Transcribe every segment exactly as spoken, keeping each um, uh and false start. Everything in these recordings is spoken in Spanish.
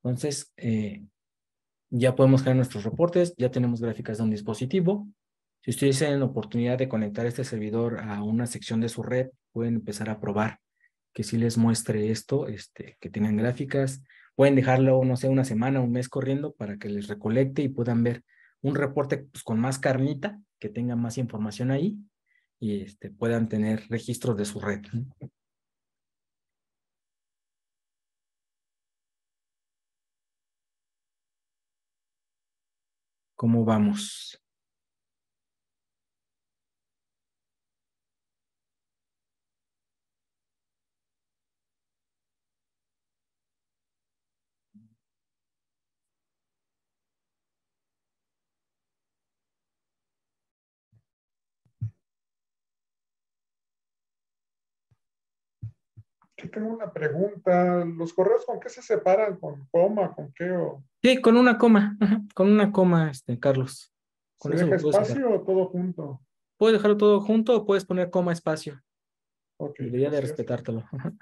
Entonces, eh, ya podemos crear nuestros reportes, ya tenemos gráficas de un dispositivo. Si ustedes tienen la oportunidad de conectar este servidor a una sección de su red, pueden empezar a probar que sí les muestre esto, este, que tengan gráficas. Pueden dejarlo, no sé, una semana, un mes corriendo para que les recolecte y puedan ver un reporte pues, con más carnita, que tenga más información ahí y este, puedan tener registros de su red. ¿Cómo vamos? Aquí tengo una pregunta. ¿Los correos con qué se separan? ¿Con coma? ¿Con qué? O Sí, con una coma, ajá, con una coma, este, Carlos. Con ¿se eso deja lo puedo separar. espacio o todo junto? Puedes dejarlo todo junto o puedes poner coma espacio. Ok, Debería de gracias. respetártelo. Ajá.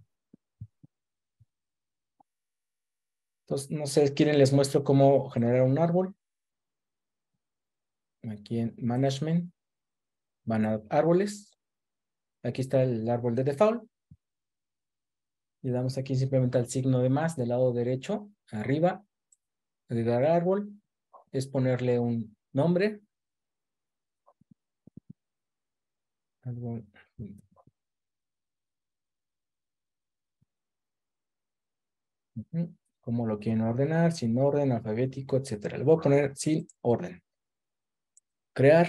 Entonces, no sé, ¿quieren les muestro cómo generar un árbol? Aquí en Management, van a árboles. Aquí está el árbol de default. Le damos aquí simplemente al signo de más del lado derecho, arriba, agregar árbol. Es ponerle un nombre. Árbol. Ujú. Cómo lo quieren ordenar, sin orden, alfabético, etcétera. Le voy a poner sin orden. Crear.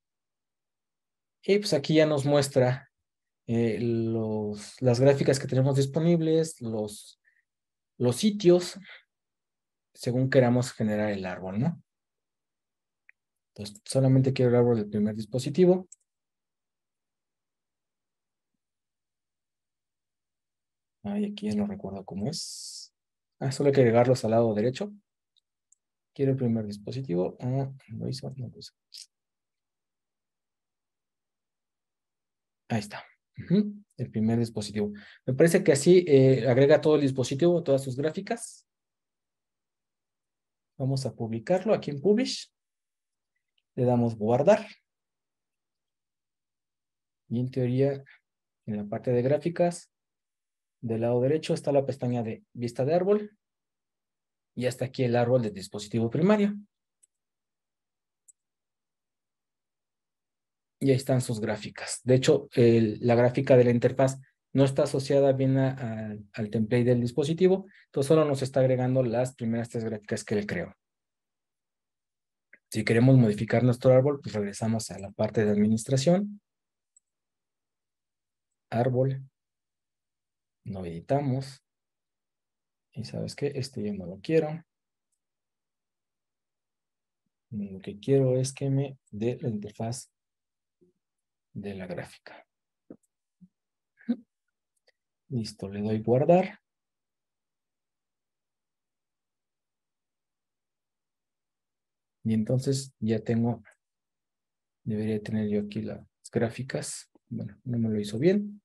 Y pues aquí ya nos muestra eh, los, las gráficas que tenemos disponibles, los, los sitios, según queramos generar el árbol, ¿no? Entonces, solamente quiero el árbol del primer dispositivo. Ay, aquí ya no recuerdo cómo es. Ah, solo hay que agregarlos al lado derecho. Quiero el primer dispositivo. Ah, lo hizo, no lo hizo. Ahí está. Ujú, el primer dispositivo. Me parece que así eh, agrega todo el dispositivo, todas sus gráficas. Vamos a publicarlo aquí en Publish. Le damos guardar. Y en teoría, en la parte de gráficas, del lado derecho está la pestaña de vista de árbol. Y hasta aquí el árbol del dispositivo primario. Y ahí están sus gráficas. De hecho, el, la gráfica de la interfaz no está asociada bien a, a, al template del dispositivo, entonces solo nos está agregando las primeras tres gráficas que él creó. Si queremos modificar nuestro árbol, pues regresamos a la parte de administración. Árbol. No editamos. Y ¿sabes qué? Este yo no lo quiero. Lo que quiero es que me dé la interfaz de la gráfica. Listo, le doy guardar. Y entonces ya tengo, debería tener yo aquí las gráficas. Bueno, no me lo hizo bien.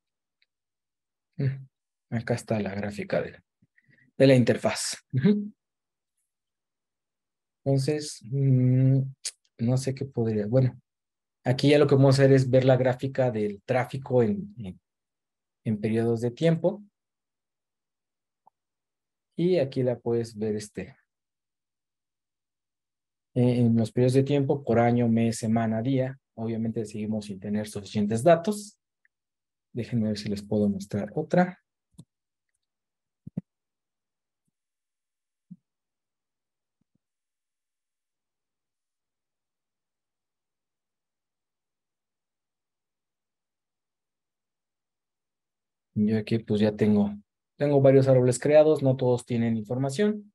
Acá está la gráfica de, de la interfaz. Entonces, mmm, no sé qué podría. Bueno, aquí ya lo que vamos a hacer es ver la gráfica del tráfico en, en, en periodos de tiempo. Y aquí la puedes ver este, en los periodos de tiempo por año, mes, semana, día. Obviamente seguimos sin tener suficientes datos. Déjenme ver si les puedo mostrar otra. Yo aquí pues ya tengo, tengo varios árboles creados, no todos tienen información.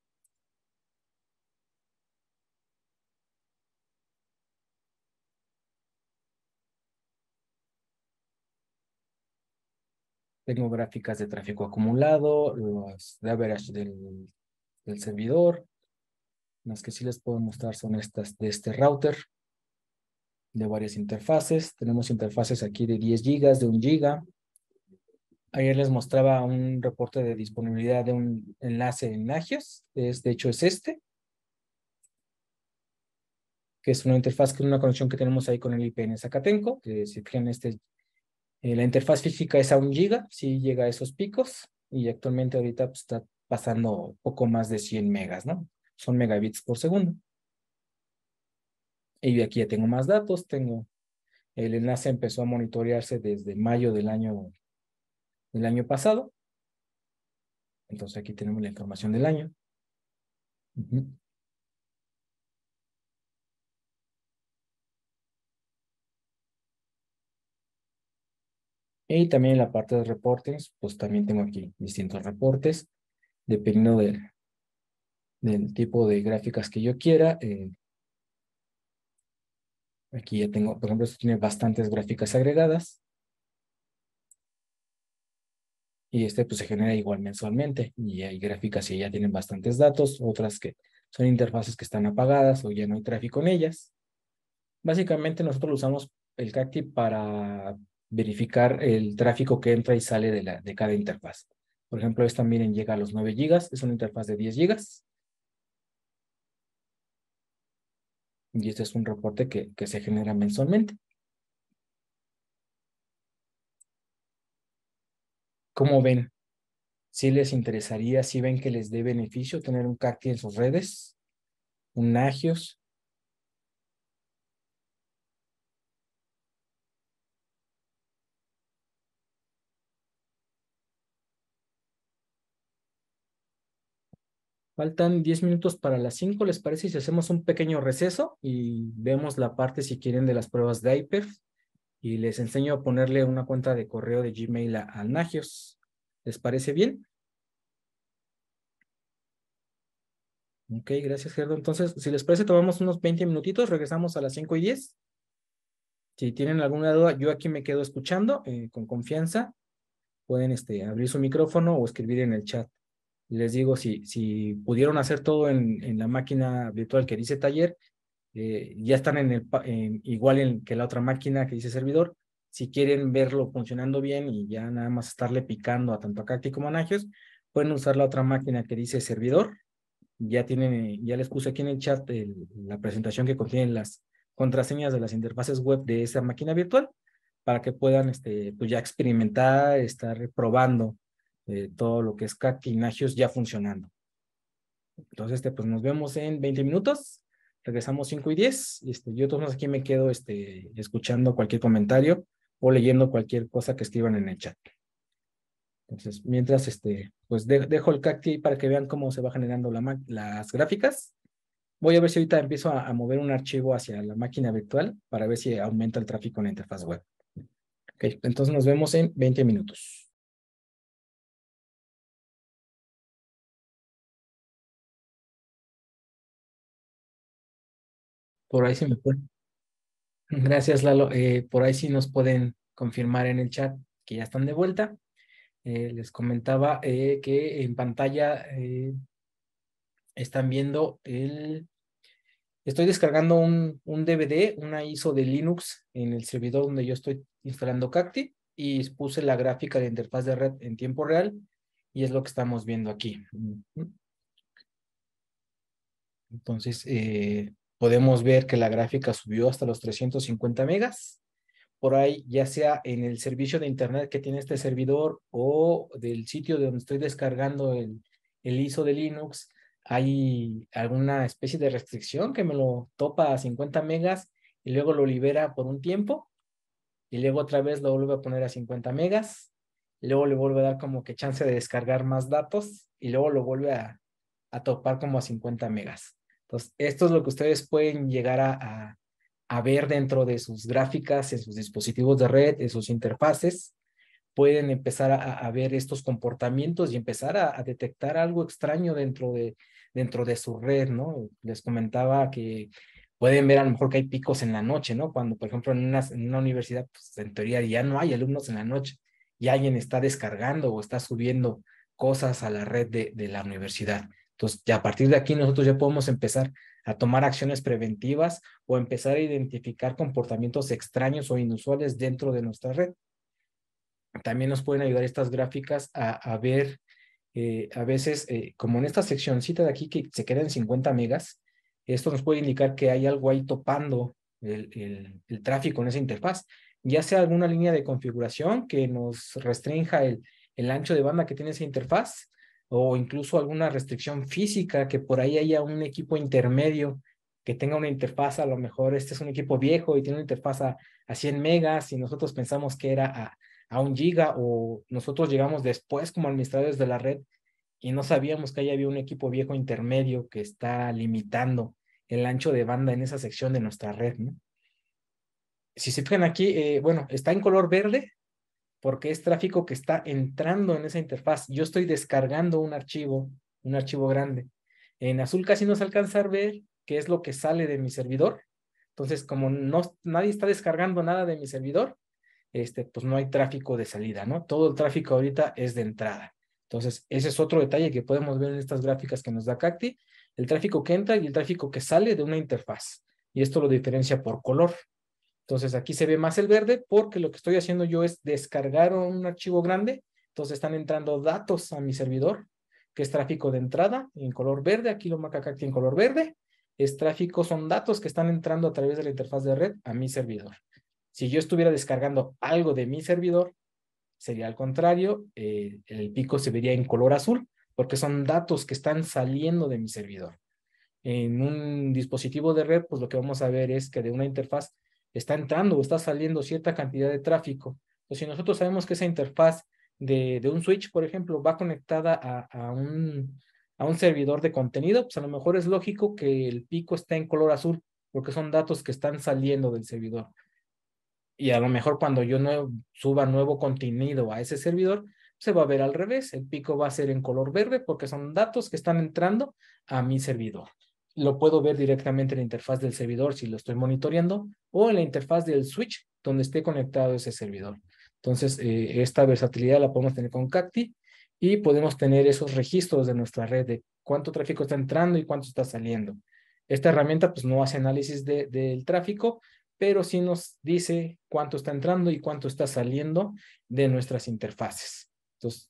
Tengo gráficas de tráfico acumulado, los de average del, del servidor. Las que sí les puedo mostrar son estas de este router, de varias interfaces. Tenemos interfaces aquí de diez gigas, de un giga. Ayer les mostraba un reporte de disponibilidad de un enlace en Nagios. Es, de hecho, es este, que es una interfaz, que es una conexión que tenemos ahí con el I P N Zacatenco, que si fijan, este, eh, la interfaz física es a un giga, sí llega a esos picos, y actualmente ahorita pues, está pasando poco más de cien megas, ¿no? Son megabits por segundo. Y aquí ya tengo más datos, tengo, el enlace empezó a monitorearse desde mayo del año, del año pasado, entonces aquí tenemos la información del año. Uh-huh. Y también en la parte de reportes, pues también tengo aquí distintos reportes, dependiendo del, del tipo de gráficas que yo quiera. Eh, aquí ya tengo, por ejemplo, esto tiene bastantes gráficas agregadas. Y este pues se genera igual mensualmente. Y hay gráficas que ya tienen bastantes datos, otras que son interfaces que están apagadas o ya no hay tráfico en ellas. Básicamente nosotros usamos el Cacti para verificar el tráfico que entra y sale de, la, de cada interfaz. Por ejemplo, esta miren llega a los nueve gigas, es una interfaz de diez gigas. Y este es un reporte que, que se genera mensualmente. ¿Cómo ven? ¿Si les interesaría, si ven que les dé beneficio tener un Cacti en sus redes? ¿Un Nagios? Faltan diez minutos para las cinco, ¿les parece si hacemos un pequeño receso y vemos la parte, si quieren, de las pruebas de Hyper? Y les enseño a ponerle una cuenta de correo de Gmail a, a Nagios. ¿Les parece bien? Ok, gracias, Gerardo. Entonces, si les parece, tomamos unos veinte minutitos, regresamos a las cinco y diez. Si tienen alguna duda, yo aquí me quedo escuchando eh, con confianza. Pueden este, abrir su micrófono o escribir en el chat. Les digo, si, si pudieron hacer todo en, en la máquina virtual que dice taller, eh, ya están en el, en, igual en, que la otra máquina que dice servidor. Si quieren verlo funcionando bien y ya nada más estarle picando a tanto a Cacti como a Nagios, pueden usar la otra máquina que dice servidor. Ya tienen, ya les puse aquí en el chat el, la presentación que contiene las contraseñas de las interfaces web de esa máquina virtual para que puedan este, pues ya experimentar, estar probando eh, todo lo que es Cacti y Nagios ya funcionando. Entonces, este, pues nos vemos en veinte minutos. Regresamos cinco y diez. Este, yo todos aquí me quedo este, escuchando cualquier comentario o leyendo cualquier cosa que escriban en el chat. Entonces, mientras, este, pues de, dejo el Cacti para que vean cómo se va generando la las gráficas. Voy a ver si ahorita empiezo a, a mover un archivo hacia la máquina virtual para ver si aumenta el tráfico en la interfaz web. Ok, entonces nos vemos en veinte minutos. Por ahí sí me pueden. Gracias, Lalo. Eh, por ahí sí nos pueden confirmar en el chat que ya están de vuelta. Eh, les comentaba eh, que en pantalla eh, están viendo el... Estoy descargando un, un D V D, una I S O de Linux en el servidor donde yo estoy instalando Cacti y puse la gráfica de interfaz de red en tiempo real y es lo que estamos viendo aquí. Entonces, eh, podemos ver que la gráfica subió hasta los trescientos cincuenta megas. Por ahí, ya sea en el servicio de internet que tiene este servidor o del sitio de donde estoy descargando el, el I S O de Linux, hay alguna especie de restricción que me lo topa a cincuenta megas y luego lo libera por un tiempo y luego otra vez lo vuelve a poner a cincuenta megas y luego le vuelve a dar como que chance de descargar más datos y luego lo vuelve a, a topar como a cincuenta megas. Entonces, esto es lo que ustedes pueden llegar a, a a ver dentro de sus gráficas, en sus dispositivos de red, en sus interfaces, pueden empezar a, a ver estos comportamientos y empezar a, a detectar algo extraño dentro de, dentro de su red, ¿no? Les comentaba que pueden ver a lo mejor que hay picos en la noche, ¿no? Cuando, por ejemplo, en una, en una universidad, pues en teoría ya no hay alumnos en la noche y alguien está descargando o está subiendo cosas a la red de, de la universidad. Entonces, ya a partir de aquí nosotros ya podemos empezar a tomar acciones preventivas o empezar a identificar comportamientos extraños o inusuales dentro de nuestra red. También nos pueden ayudar estas gráficas a, a ver, eh, a veces, eh, como en esta seccioncita de aquí que se queda en cincuenta megas, esto nos puede indicar que hay algo ahí topando el, el, el tráfico en esa interfaz, ya sea alguna línea de configuración que nos restrinja el, el ancho de banda que tiene esa interfaz, o incluso alguna restricción física, que por ahí haya un equipo intermedio que tenga una interfaz. A lo mejor este es un equipo viejo y tiene una interfaz a, a cien megas y nosotros pensamos que era a, a un giga, o nosotros llegamos después como administradores de la red y no sabíamos que ahí había un equipo viejo intermedio que está limitando el ancho de banda en esa sección de nuestra red, ¿no? Si se fijan aquí, eh, bueno, está en color verde porque es tráfico que está entrando en esa interfaz. Yo estoy descargando un archivo, un archivo grande. En azul casi no se alcanza a ver qué es lo que sale de mi servidor. Entonces, como no, nadie está descargando nada de mi servidor, este, pues no hay tráfico de salida, ¿no? Todo el tráfico ahorita es de entrada. Entonces, ese es otro detalle que podemos ver en estas gráficas que nos da Cacti, el tráfico que entra y el tráfico que sale de una interfaz. Y esto lo diferencia por color. Entonces, aquí se ve más el verde porque lo que estoy haciendo yo es descargar un archivo grande. Entonces, están entrando datos a mi servidor, que es tráfico de entrada en color verde. Aquí lo marca Cacti en color verde. Es tráfico, son datos que están entrando a través de la interfaz de red a mi servidor. Si yo estuviera descargando algo de mi servidor, sería al contrario, eh, el pico se vería en color azul, porque son datos que están saliendo de mi servidor. En un dispositivo de red, pues lo que vamos a ver es que de una interfaz está entrando o está saliendo cierta cantidad de tráfico. Entonces, si nosotros sabemos que esa interfaz de, de un switch, por ejemplo, va conectada a, a, un, a un servidor de contenido, pues a lo mejor es lógico que el pico esté en color azul, porque son datos que están saliendo del servidor. Y a lo mejor cuando yo no suba nuevo contenido a ese servidor, se va a ver al revés. El pico va a ser en color verde porque son datos que están entrando a mi servidor. Lo puedo ver directamente en la interfaz del servidor si lo estoy monitoreando, o en la interfaz del switch donde esté conectado ese servidor. Entonces, eh, esta versatilidad la podemos tener con Cacti y podemos tener esos registros de nuestra red de cuánto tráfico está entrando y cuánto está saliendo. Esta herramienta pues no hace análisis de, del tráfico, pero sí nos dice cuánto está entrando y cuánto está saliendo de nuestras interfaces. Entonces,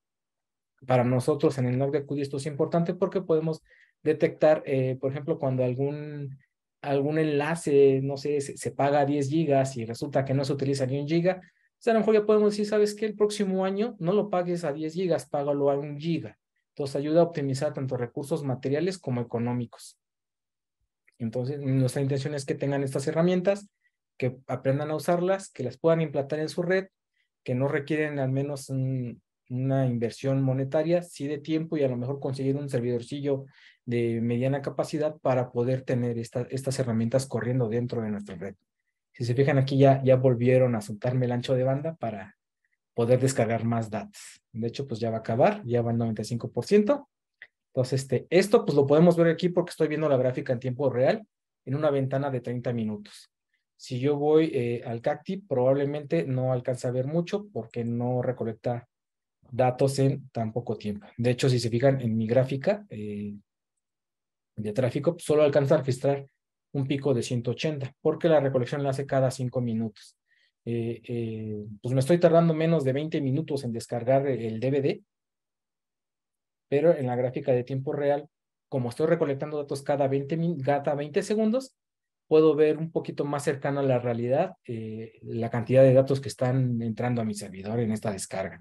para nosotros en el N O C de Acuity esto es importante porque podemos detectar, eh, por ejemplo, cuando algún, algún enlace, no sé, se, se paga diez gigas y resulta que no se utiliza ni un giga, pues a lo mejor ya podemos decir, ¿sabes qué? El próximo año no lo pagues a diez gigas, págalo a un giga. Entonces ayuda a optimizar tanto recursos materiales como económicos. Entonces, nuestra intención es que tengan estas herramientas, que aprendan a usarlas, que las puedan implantar en su red, que no requieren al menos un, una inversión monetaria, sí de tiempo, y a lo mejor conseguir un servidorcillo de mediana capacidad para poder tener esta, estas herramientas corriendo dentro de nuestra red. Si se fijan aquí ya, ya volvieron a soltarme el ancho de banda para poder descargar más datos. De hecho, pues ya va a acabar, ya va al noventa y cinco por ciento. Entonces, este, esto pues lo podemos ver aquí porque estoy viendo la gráfica en tiempo real en una ventana de treinta minutos. Si yo voy eh, al Cacti, probablemente no alcance a ver mucho porque no recolecta datos en tan poco tiempo. De hecho, si se fijan en mi gráfica eh, de tráfico, solo alcanza a registrar un pico de ciento ochenta porque la recolección la hace cada cinco minutos. Eh, eh, pues me estoy tardando menos de veinte minutos en descargar el D V D, pero en la gráfica de tiempo real, como estoy recolectando datos cada veinte, cada veinte segundos, puedo ver un poquito más cercano a la realidad eh, la cantidad de datos que están entrando a mi servidor en esta descarga.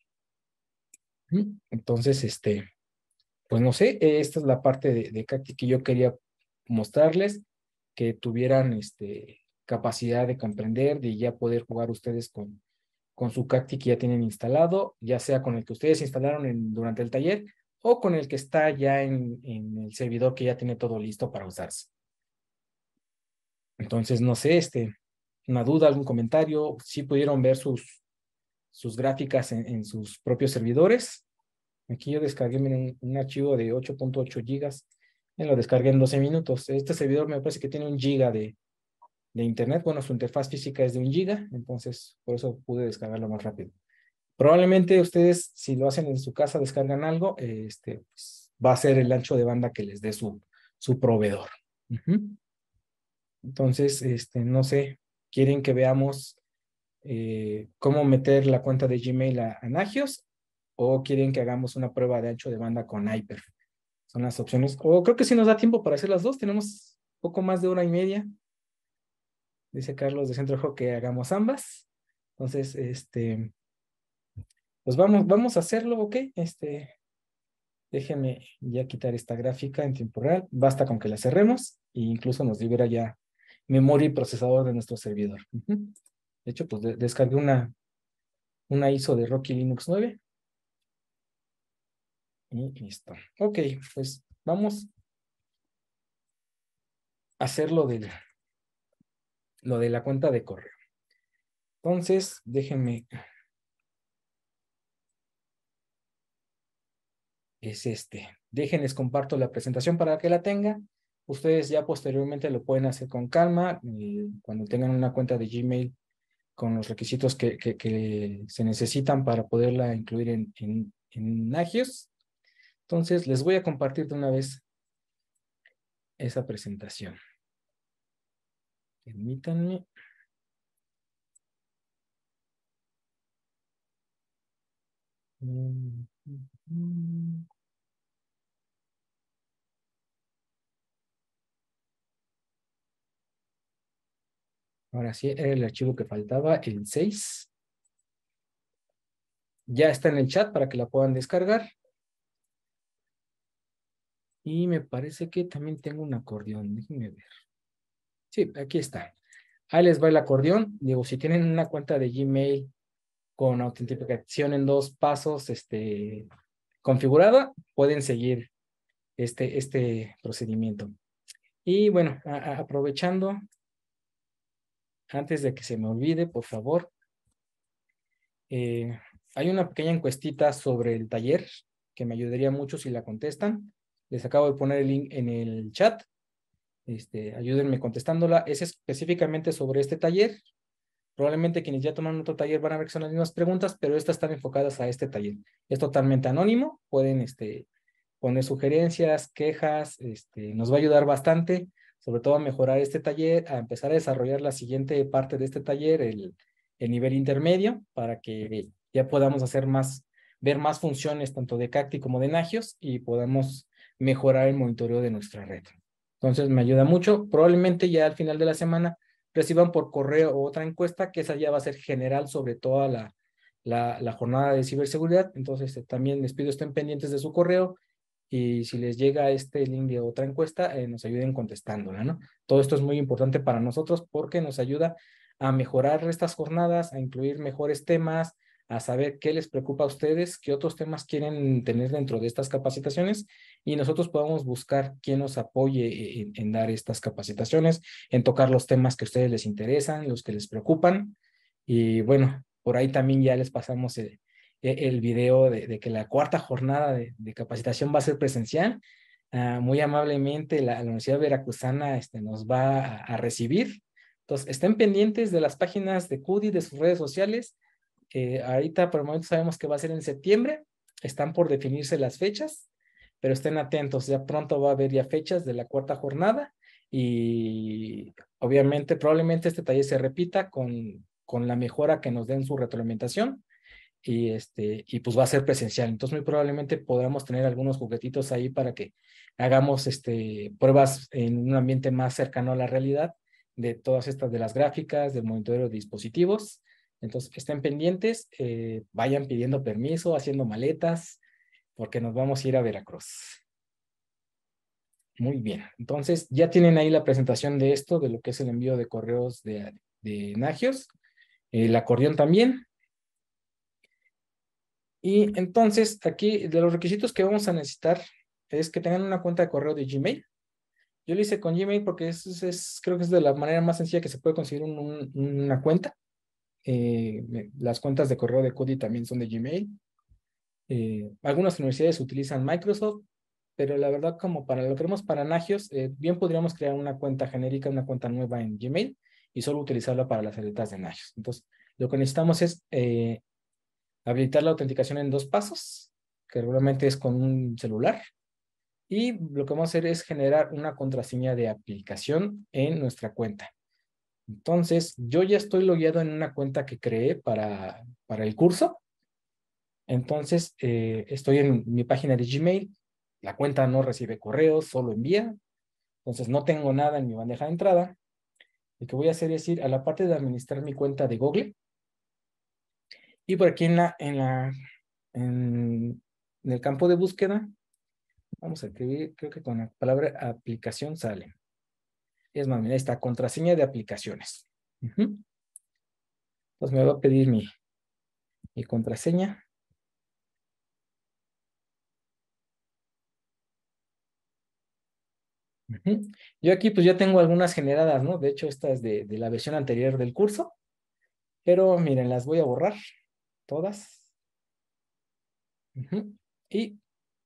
Entonces, este, pues no sé, esta es la parte de, de Cacti que yo quería mostrarles, que tuvieran este, capacidad de comprender, de ya poder jugar ustedes con, con su Cacti que ya tienen instalado, ya sea con el que ustedes instalaron en, durante el taller o con el que está ya en, en el servidor que ya tiene todo listo para usarse. Entonces, no sé, este, una duda, algún comentario, si pudieron ver sus, sus gráficas en, en sus propios servidores. Aquí yo descargué miren, un archivo de ocho punto ocho gigas, me lo descargué en doce minutos. Este servidor me parece que tiene un giga de, de internet, bueno, su interfaz física es de un giga, entonces por eso pude descargarlo más rápido. Probablemente ustedes, si lo hacen en su casa, descargan algo, este, pues, va a ser el ancho de banda que les dé su, su proveedor. Uh-huh. Entonces, este, no sé, quieren que veamos eh, cómo meter la cuenta de Gmail a, a Nagios, o quieren que hagamos una prueba de ancho de banda con Hyper. Son las opciones. O creo que sí nos da tiempo para hacer las dos. Tenemos poco más de hora y media. Dice Carlos de Centro Ojo que hagamos ambas. Entonces, este, pues vamos, vamos a hacerlo, ¿ok? Este, déjenme ya quitar esta gráfica en tiempo real. Basta con que la cerremos e incluso nos libera ya memoria y procesador de nuestro servidor. Uh-huh. De hecho, pues de descargué una, una I S O de Rocky Linux nueve. Y listo. Ok, pues vamos a hacer lo de, lo de la cuenta de correo. Entonces, déjenme. Es este. Déjenles comparto la presentación para que la tengan. Ustedes ya posteriormente lo pueden hacer con calma. Eh, cuando tengan una cuenta de Gmail con los requisitos que, que, que se necesitan para poderla incluir en, en, en Nagios. Entonces, les voy a compartir de una vez esa presentación. Permítanme. Ahora sí, era el archivo que faltaba, el seis. Ya está en el chat para que la puedan descargar. Y me parece que también tengo un acordeón. Déjenme ver. Sí, aquí está. Ahí les va el acordeón. Digo, si tienen una cuenta de Gmail con autenticación en dos pasos este, configurada, pueden seguir este, este procedimiento. Y bueno, a, a, aprovechando, antes de que se me olvide, por favor, eh, hay una pequeña encuestita sobre el taller que me ayudaría mucho si la contestan. Les acabo de poner el link en el chat. Este, ayúdenme contestándola. Es específicamente sobre este taller. Probablemente quienes ya toman otro taller van a ver que son las mismas preguntas, pero estas están enfocadas a este taller. Es totalmente anónimo. Pueden este, poner sugerencias, quejas. Este, nos va a ayudar bastante, sobre todo a mejorar este taller, a empezar a desarrollar la siguiente parte de este taller, el, el nivel intermedio, para que ya podamos hacer más, ver más funciones tanto de Cacti como de Nagios y podamos mejorar el monitoreo de nuestra red. Entonces me ayuda mucho. Probablemente ya al final de la semana reciban por correo otra encuesta, que esa ya va a ser general sobre toda la, la, la jornada de ciberseguridad. Entonces eh, también les pido estén pendientes de su correo y si les llega este link de otra encuesta, eh, nos ayuden contestándola, ¿no? Todo esto es muy importante para nosotros porque nos ayuda a mejorar estas jornadas, a incluir mejores temas, a saber qué les preocupa a ustedes, qué otros temas quieren tener dentro de estas capacitaciones y nosotros podamos buscar quién nos apoye en, en dar estas capacitaciones, en tocar los temas que a ustedes les interesan, los que les preocupan. Y bueno, por ahí también ya les pasamos el, el video de, de que la cuarta jornada de, de capacitación va a ser presencial. Uh, muy amablemente la, la Universidad Veracruzana este, nos va a, a recibir. Entonces, estén pendientes de las páginas de C U D I, de sus redes sociales. Eh, ahorita por el momento sabemos que va a ser en septiembre. Están por definirse las fechas, pero estén atentos. Ya pronto va a haber ya fechas de la cuarta jornada y obviamente probablemente este taller se repita con, con la mejora que nos den su retroalimentación y, este, y pues va a ser presencial. Entonces muy probablemente podamos tener algunos juguetitos ahí para que hagamos este, pruebas en un ambiente más cercano a la realidad de todas estas, de las gráficas, del monitoreo de dispositivos. Entonces estén pendientes, eh, vayan pidiendo permiso, haciendo maletas, porque nos vamos a ir a Veracruz. Muy bien, entonces ya tienen ahí la presentación de esto, de lo que es el envío de correos de, de Nagios, el acordeón también. Y entonces aquí de los requisitos que vamos a necesitar es que tengan una cuenta de correo de Gmail. Yo lo hice con Gmail porque es, es, creo que es de la manera más sencilla que se puede conseguir un, un, una cuenta. Eh, las cuentas de correo de C U D I también son de Gmail. Eh, algunas universidades utilizan Microsoft, pero la verdad como para lo que queremos para Nagios, eh, bien podríamos crear una cuenta genérica, una cuenta nueva en Gmail y solo utilizarla para las alertas de Nagios. Entonces, lo que necesitamos es eh, habilitar la autenticación en dos pasos, que regularmente es con un celular. Y lo que vamos a hacer es generar una contraseña de aplicación en nuestra cuenta. Entonces, yo ya estoy logueado en una cuenta que creé para, para el curso. Entonces, eh, estoy en mi página de Gmail. La cuenta no recibe correos, solo envía. Entonces, no tengo nada en mi bandeja de entrada. Lo que voy a hacer es ir a la parte de administrar mi cuenta de Google. Y por aquí en la, en la, en, en el campo de búsqueda, vamos a escribir, creo que con la palabra aplicación sale. Es más, mira, esta contraseña de aplicaciones. Uh-huh. Entonces me va a pedir mi, mi contraseña. Uh-huh. Yo aquí pues ya tengo algunas generadas, ¿no? De hecho, esta es de, de la versión anterior del curso. Pero miren, las voy a borrar todas. Uh-huh. Y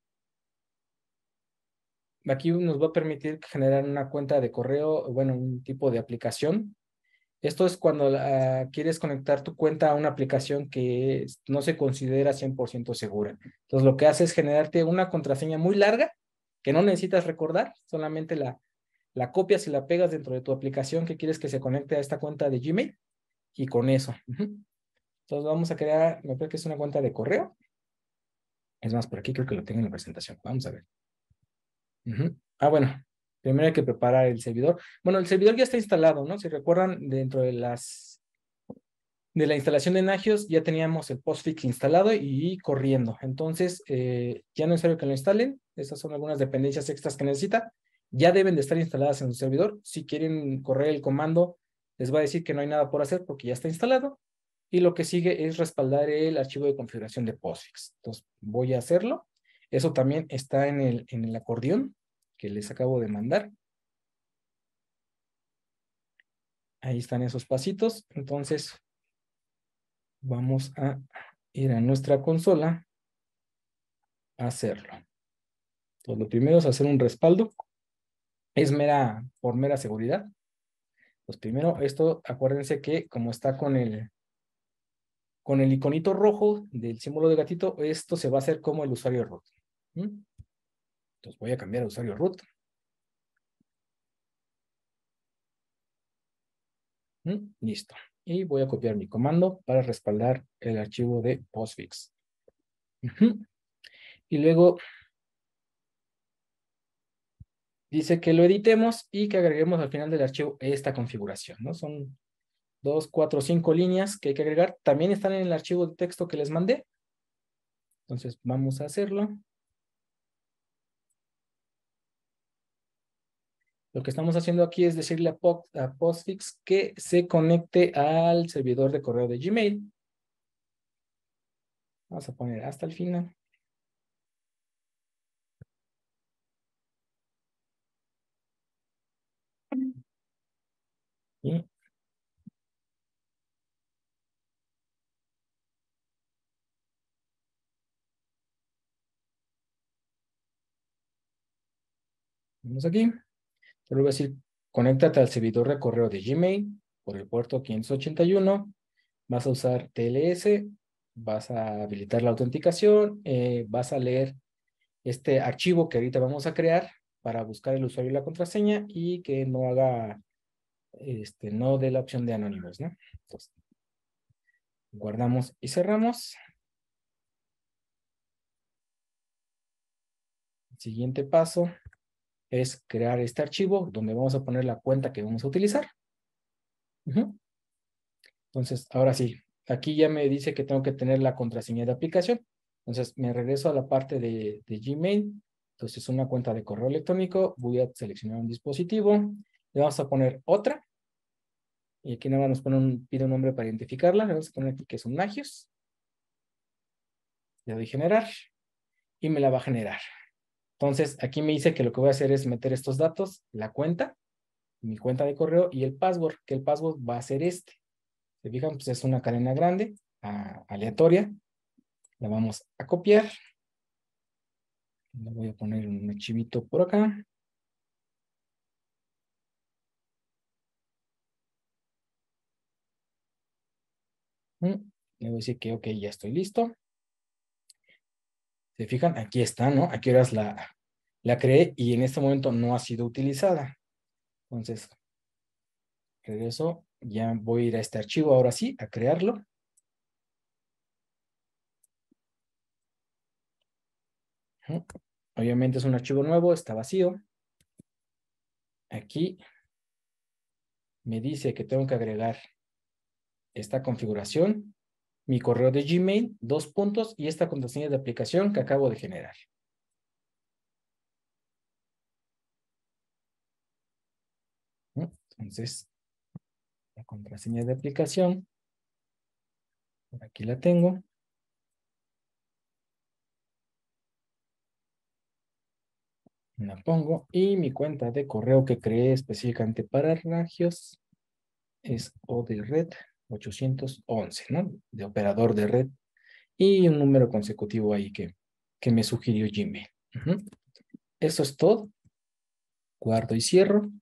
aquí nos va a permitir generar una cuenta de correo, bueno, un tipo de aplicación. Esto es cuando uh, quieres conectar tu cuenta a una aplicación que no se considera cien por ciento segura. Entonces, lo que hace es generarte una contraseña muy larga que no necesitas recordar, solamente la, la copias y la pegas dentro de tu aplicación que quieres que se conecte a esta cuenta de Gmail y con eso. Uh-huh. Entonces, vamos a crear, me parece que es una cuenta de correo. Es más, por aquí creo que lo tengo en la presentación. Vamos a ver. Uh-huh. Ah, bueno, primero hay que preparar el servidor. Bueno, el servidor ya está instalado, ¿no? Si recuerdan, dentro de las de la instalación de Nagios ya teníamos el postfix instalado y corriendo. Entonces, eh, ya no es necesario que lo instalen. Esas son algunas dependencias extras que necesita. Ya deben de estar instaladas en su servidor. Si quieren correr el comando, les va a decir que no hay nada por hacer porque ya está instalado. Y lo que sigue es respaldar el archivo de configuración de postfix. Entonces, voy a hacerlo. Eso también está en el, en el acordeón que les acabo de mandar. Ahí están esos pasitos. Entonces, vamos a ir a nuestra consola a hacerlo. Entonces, lo primero es hacer un respaldo. Es mera, por mera seguridad. Pues primero, esto, acuérdense que como está con el, con el iconito rojo del símbolo de gatito, esto se va a hacer como el usuario root. ¿Mm? Entonces voy a cambiar a usuario root. ¿Mm? Listo. Y voy a copiar mi comando para respaldar el archivo de postfix. Uh-huh. Y luego dice que lo editemos y que agreguemos al final del archivo esta configuración, ¿no? Son dos, cuatro, cinco líneas que hay que agregar. También están en el archivo de texto que les mandé. Entonces vamos a hacerlo. Lo que estamos haciendo aquí es decirle a, a Postfix que se conecte al servidor de correo de Gmail. Vamos a poner hasta el final. Y vamos aquí. Te lo voy a decir, conéctate al servidor de correo de Gmail por el puerto quinientos ochenta y uno. Vas a usar T L S, vas a habilitar la autenticación, eh, vas a leer este archivo que ahorita vamos a crear para buscar el usuario y la contraseña y que no haga, este, no dé la opción de anónimos, ¿no? Entonces, guardamos y cerramos. El siguiente paso es crear este archivo donde vamos a poner la cuenta que vamos a utilizar. Uh-huh. Entonces, ahora sí, aquí ya me dice que tengo que tener la contraseña de aplicación. Entonces, me regreso a la parte de, de Gmail. Entonces, una cuenta de correo electrónico. Voy a seleccionar un dispositivo. Le vamos a poner otra. Y aquí nada más nos pone un, pide un nombre para identificarla. Le vamos a poner aquí que es un Nagios. Le doy generar. Y me la va a generar. Entonces, aquí me dice que lo que voy a hacer es meter estos datos, la cuenta, mi cuenta de correo y el password, que el password va a ser este. ¿Se fijan? Pues es una cadena grande, a, aleatoria. La vamos a copiar. Le voy a poner un archivito por acá. Le voy a decir que ok, ya estoy listo. ¿Se fijan? Aquí está, ¿no? Aquí horas la, la creé y en este momento no ha sido utilizada. Entonces, regreso Ya voy a ir a este archivo ahora sí, a crearlo. Obviamente es un archivo nuevo, está vacío. Aquí me dice que tengo que agregar esta configuración, mi correo de Gmail, dos puntos y esta contraseña de aplicación que acabo de generar. Entonces, la contraseña de aplicación, por aquí la tengo. La pongo y mi cuenta de correo que creé específicamente para Ragios es O de red ochocientos once, ¿no? De operador de red y un número consecutivo ahí que, que me sugirió Gmail. Uh-huh. Eso es todo. Guardo y cierro.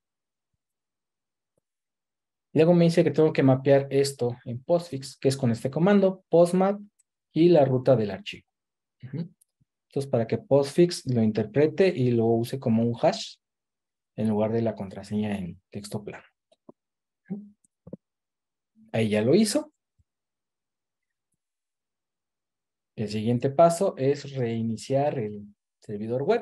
Luego me dice que tengo que mapear esto en Postfix, que es con este comando, postmap y la ruta del archivo. Uh-huh. Entonces, para que Postfix lo interprete y lo use como un hash en lugar de la contraseña en texto plano. Uh-huh. Ahí ya lo hizo. El siguiente paso es reiniciar el servidor web.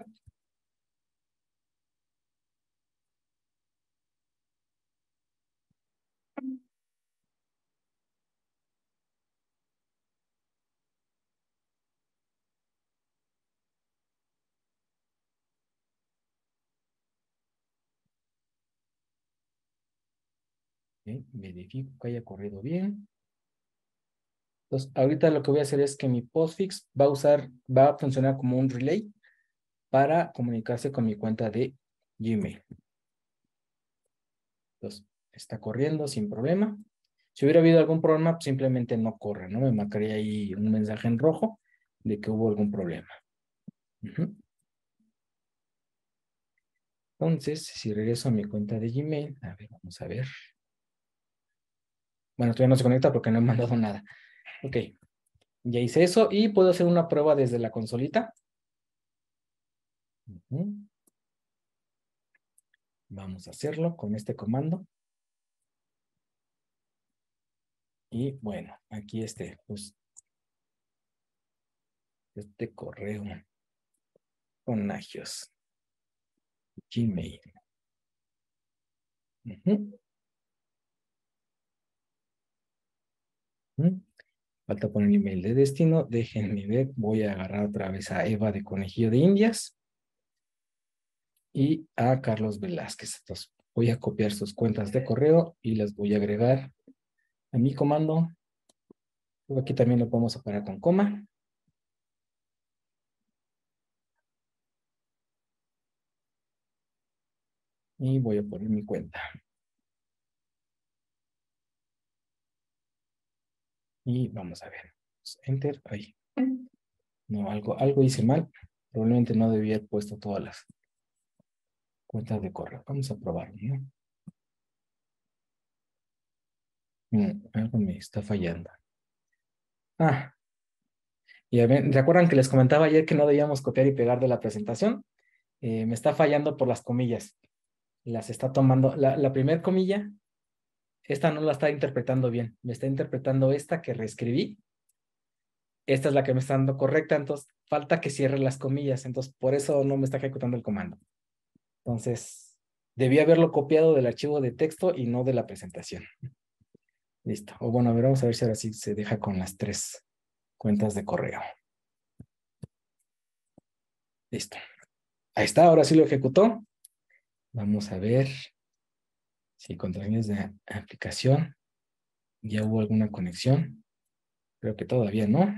Okay, verifico que haya corrido bien. Entonces, ahorita lo que voy a hacer es que mi postfix va a usar, va a funcionar como un relay para comunicarse con mi cuenta de Gmail. Entonces, está corriendo sin problema. Si hubiera habido algún problema, pues simplemente no corre, ¿no? Me marcaría ahí un mensaje en rojo de que hubo algún problema. Uh-huh. Entonces, si regreso a mi cuenta de Gmail, a ver, vamos a ver. Bueno, todavía no se conecta porque no he mandado nada. Ok, ya hice eso y puedo hacer una prueba desde la consolita. Uh-huh. Vamos a hacerlo con este comando. Y bueno, aquí este, pues, este correo con Nagios. Gmail. Uh-huh. Uh-huh. Falta poner mi email de destino. Déjenme ver. Voy a agarrar otra vez a Eva de Conejillo de Indias y a Carlos Velázquez. Entonces, voy a copiar sus cuentas de correo y las voy a agregar a mi comando. Aquí también lo podemos separar con coma. Y voy a poner mi cuenta. Y vamos a ver. Enter. Ahí. No, algo, algo hice mal. Probablemente no debía haber puesto todas las cuentas de correo. Vamos a probarlo, ¿no? Mm, algo me está fallando. Ah, y a ver, ¿recuerdan que les comentaba ayer que no debíamos copiar y pegar de la presentación? Eh, me está fallando por las comillas. Las está tomando. La, la primera comilla, esta no la está interpretando bien. Me está interpretando esta que reescribí. Esta es la que me está dando correcta, entonces falta que cierre las comillas. Entonces, por eso no me está ejecutando el comando. Entonces, debí haberlo copiado del archivo de texto y no de la presentación. Listo. O bueno, a ver, vamos a ver si ahora sí se deja con las tres cuentas de correo. Listo. Ahí está, ahora sí lo ejecutó. Vamos a ver si contraseñas de aplicación ya hubo alguna conexión. Creo que todavía no.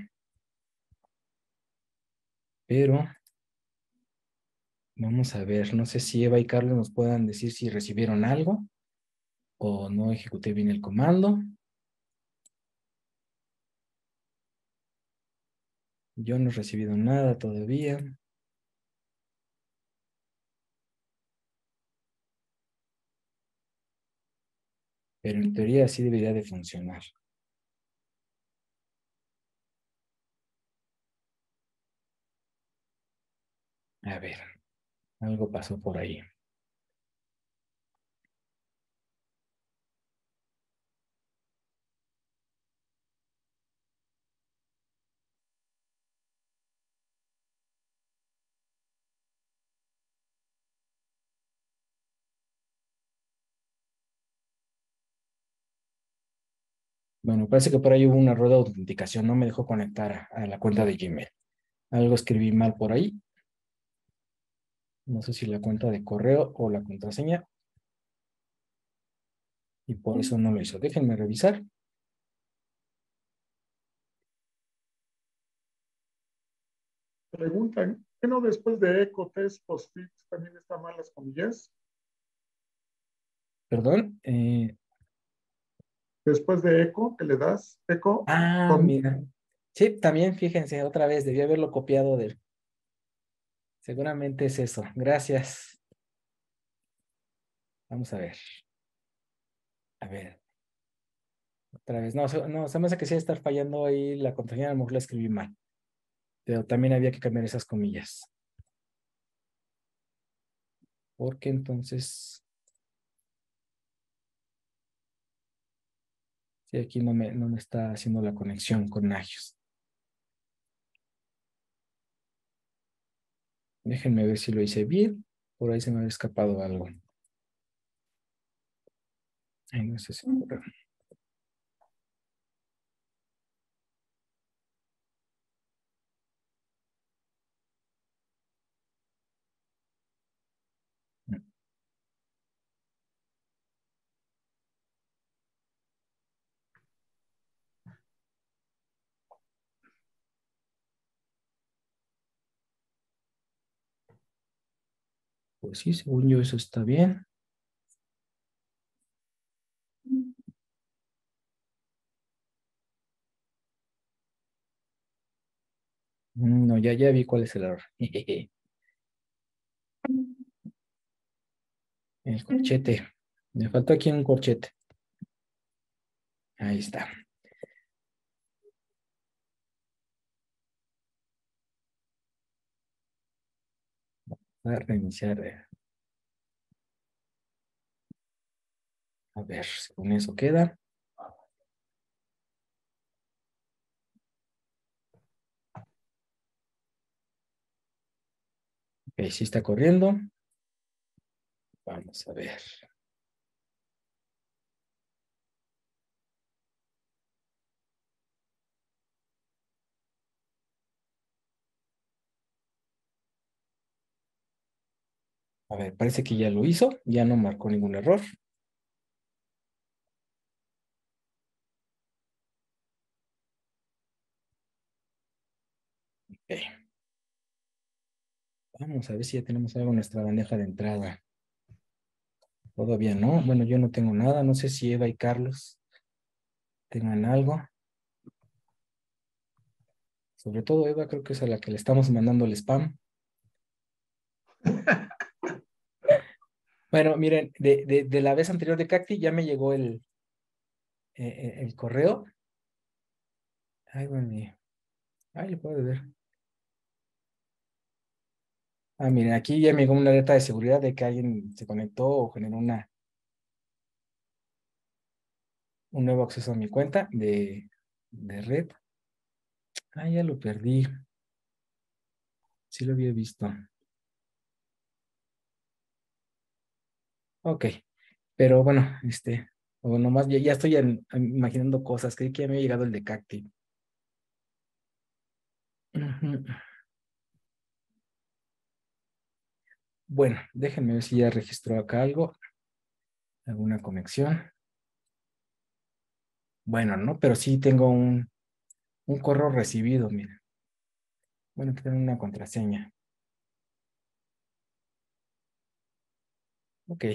Pero vamos a ver, no sé si Eva y Carlos nos puedan decir si recibieron algo o no ejecuté bien el comando. Yo no he recibido nada todavía. Pero en teoría sí debería de funcionar. A ver, algo pasó por ahí. Bueno, parece que por ahí hubo un error de autenticación. No me dejó conectar a, a la cuenta de Gmail. Algo escribí mal por ahí. No sé si la cuenta de correo o la contraseña. Y por eso no lo hizo. Déjenme revisar. Preguntan, ¿qué no después de eco, test, post-it también están mal las comillas? Perdón. eh, Después de eco, que le das eco, ah, con, mira. Sí, también fíjense, otra vez, debí haberlo copiado del. Seguramente es eso. Gracias. Vamos a ver. A ver. Otra vez. No, se- no, se me hace que sí estar fallando ahí la contraseña. A lo mejor la escribí mal. Pero también había que cambiar esas comillas. Porque entonces, sí, aquí no me, no me está haciendo la conexión con Nagios. Déjenme ver si lo hice bien. Por ahí se me había escapado algo. Ay, no sé si. Pues sí, según yo eso está bien. Mm, no, ya, ya vi cuál es el error. El corchete. Me faltó aquí un corchete. Ahí está. Voy a reiniciar. eh, A ver, si con eso queda. Ok, sí está corriendo. Vamos a ver. A ver, parece que ya lo hizo. Ya no marcó ningún error. Ok. Vamos a ver si ya tenemos algo en nuestra bandeja de entrada. Todavía no. Bueno, yo no tengo nada. No sé si Eva y Carlos tengan algo. Sobre todo Eva, creo que es a la que le estamos mandando el spam. Bueno, miren, de, de, de la vez anterior de Cacti ya me llegó el, eh, eh, el correo. Ay, bueno, ay, lo puedo ver. Ah, miren, aquí ya me llegó una alerta de seguridad de que alguien se conectó o generó una, un nuevo acceso a mi cuenta de, de red. Ah, ya lo perdí. Sí lo había visto. Ok, pero bueno, este, o nomás ya, ya estoy en- imaginando cosas. Creí que ya me había llegado el de Cacti. Ujú. Bueno, déjenme ver si ya registró acá algo, alguna conexión. Bueno, no, pero sí tengo un, un correo recibido, mira. Bueno, que tengo una contraseña. Ok,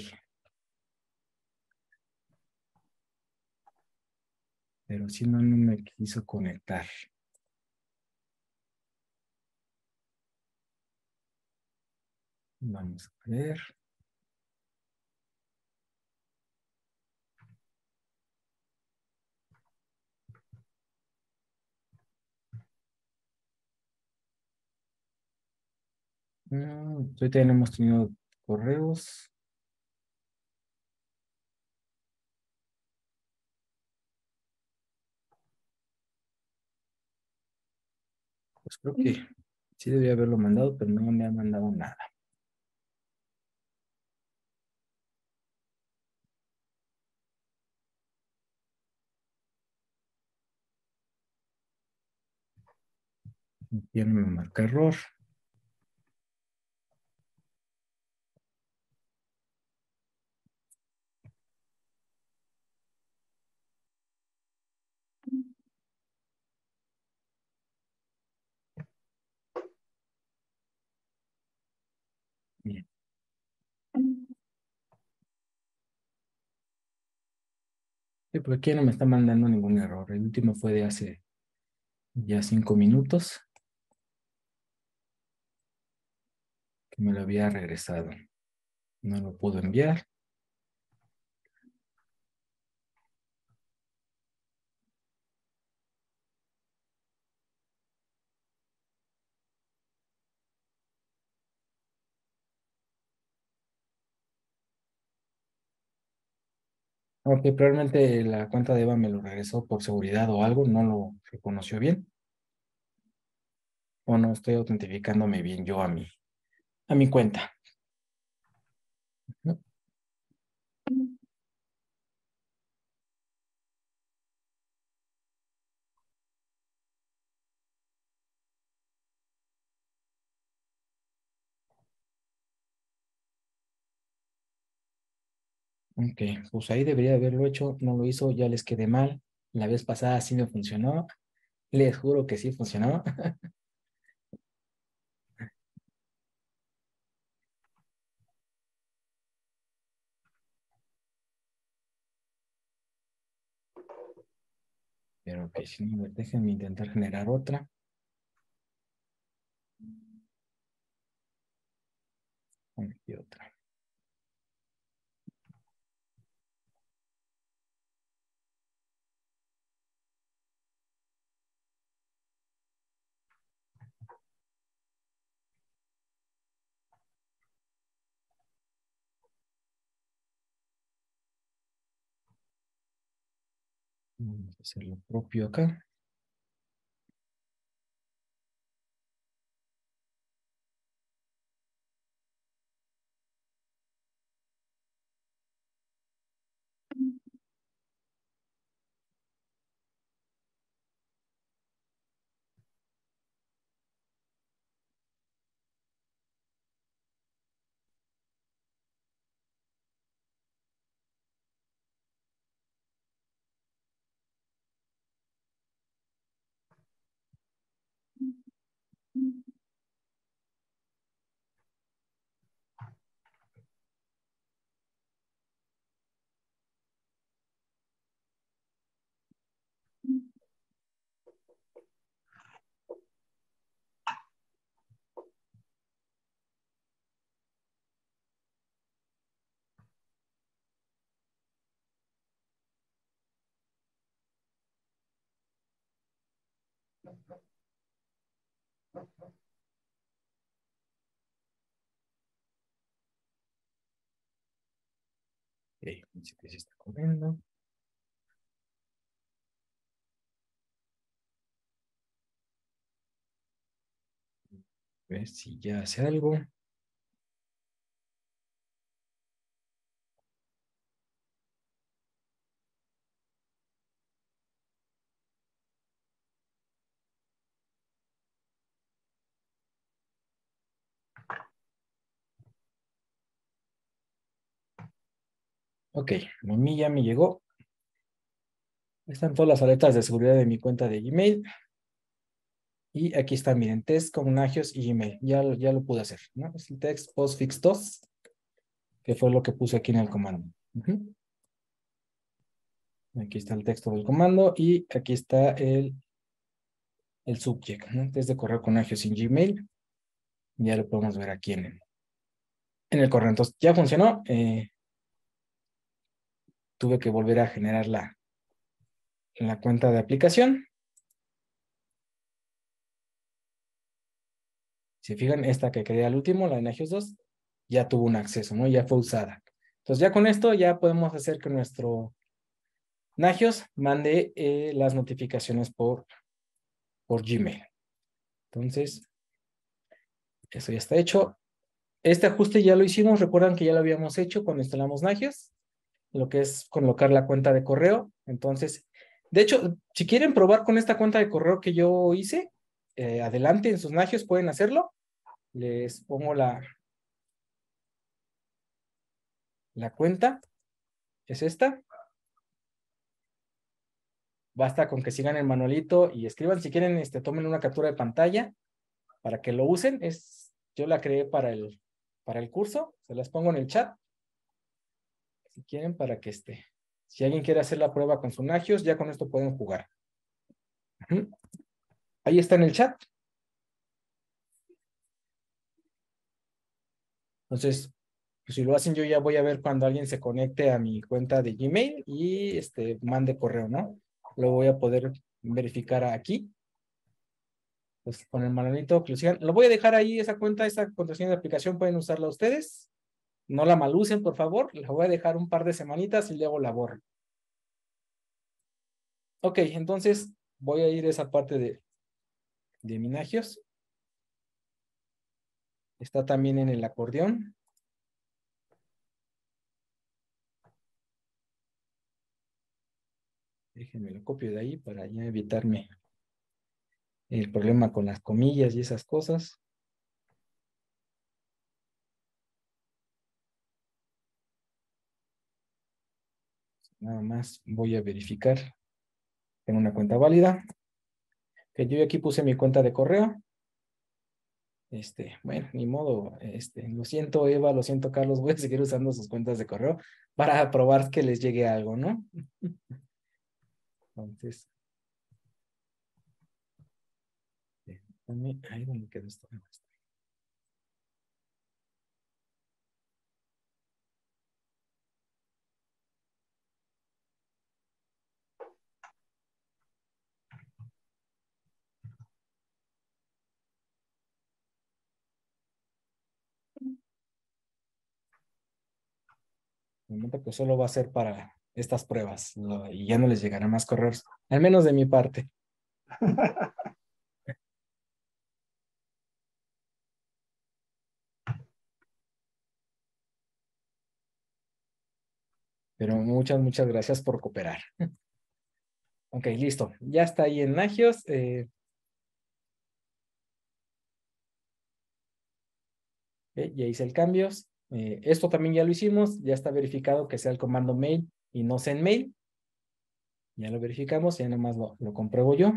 pero si no, no me quiso conectar. Vamos a ver. Mm, ahorita ya no hemos tenido correos. Pues creo que sí debía haberlo mandado, pero no me ha mandado nada. Ya no me marca error. Bien. Sí, porque aquí no me está mandando ningún error. El último fue de hace ya cinco minutos que me lo había regresado. No lo puedo enviar. Ok, probablemente la cuenta de Eva me lo regresó por seguridad o algo, no lo reconoció bien. O no estoy autentificándome bien yo a mi, a mi cuenta. ¿No? Ok, pues ahí debería haberlo hecho, no lo hizo, ya les quedé mal. La vez pasada sí me funcionó. Les juro que sí funcionó. Pero ok, si no, a ver, déjenme intentar generar otra. Aquí otra. Vamos a hacer lo propio acá. Ok, dice que se está corriendo. A ver si ya hace algo. Ok, a mí ya me llegó. Están todas las alertas de seguridad de mi cuenta de Gmail. Y aquí está, miren, test con Nagios y Gmail. Ya, lo- ya lo pude hacer, ¿no? Es el text postfix dos, que fue lo que puse aquí en el comando. Ujú. Aquí está el texto del comando y aquí está el, el subject, ¿no? Test de correo con Nagios sin Gmail. Ya lo podemos ver aquí en el, en el correo. Entonces, ya funcionó. Eh, tuve que volver a generar la, la cuenta de aplicación. Si fijan, esta que quería al último, la de Nagios dos, ya tuvo un acceso, ¿no? Ya fue usada. Entonces, ya con esto ya podemos hacer que nuestro Nagios mande eh, las notificaciones por, por Gmail. Entonces, eso ya está hecho. Este ajuste ya lo hicimos. Recuerdan que ya lo habíamos hecho cuando instalamos Nagios, lo que es colocar la cuenta de correo. Entonces, de hecho, si quieren probar con esta cuenta de correo que yo hice, eh, adelante en sus Nagios pueden hacerlo. Les pongo la, la cuenta. Es esta. Basta con que sigan el manualito y escriban. Si quieren, este, tomen una captura de pantalla para que lo usen. Es, yo la creé para el, para el curso. Se las pongo en el chat. Si quieren, para que esté. Si alguien quiere hacer la prueba con sus Nagios, ya con esto pueden jugar. Uh-huh. Ahí está en el chat. Entonces, pues si lo hacen, yo ya voy a ver cuando alguien se conecte a mi cuenta de Gmail y este, mande correo, ¿no? Lo voy a poder verificar aquí. Pues con el manualito que lo sigan. Lo voy a dejar ahí, esa cuenta, esa contraseña de aplicación, pueden usarla ustedes. No la malucen, por favor. La voy a dejar un par de semanitas y luego la borro. Ok, entonces voy a ir a esa parte de, de Minagios. Está también en el acordeón. Déjenme lo copio de ahí para ya evitarme el problema con las comillas y esas cosas. Nada más voy a verificar. Tengo una cuenta válida. Que yo aquí puse mi cuenta de correo. Este, bueno, ni modo. Este, lo siento, Eva, lo siento, Carlos. Voy a seguir usando sus cuentas de correo para probar que les llegue algo, ¿no? Entonces, ahí donde quedó esto. De momento que solo va a ser para estas pruebas, ¿no? Y ya no les llegará más correos, al menos de mi parte. Pero muchas, muchas gracias por cooperar. Ok, listo. Ya está ahí en Nagios. Eh, eh, ya hice el cambio. Eh, esto también ya lo hicimos. Ya está verificado que sea el comando mail y no send mail. Ya lo verificamos. Ya nomás lo, lo compruebo yo.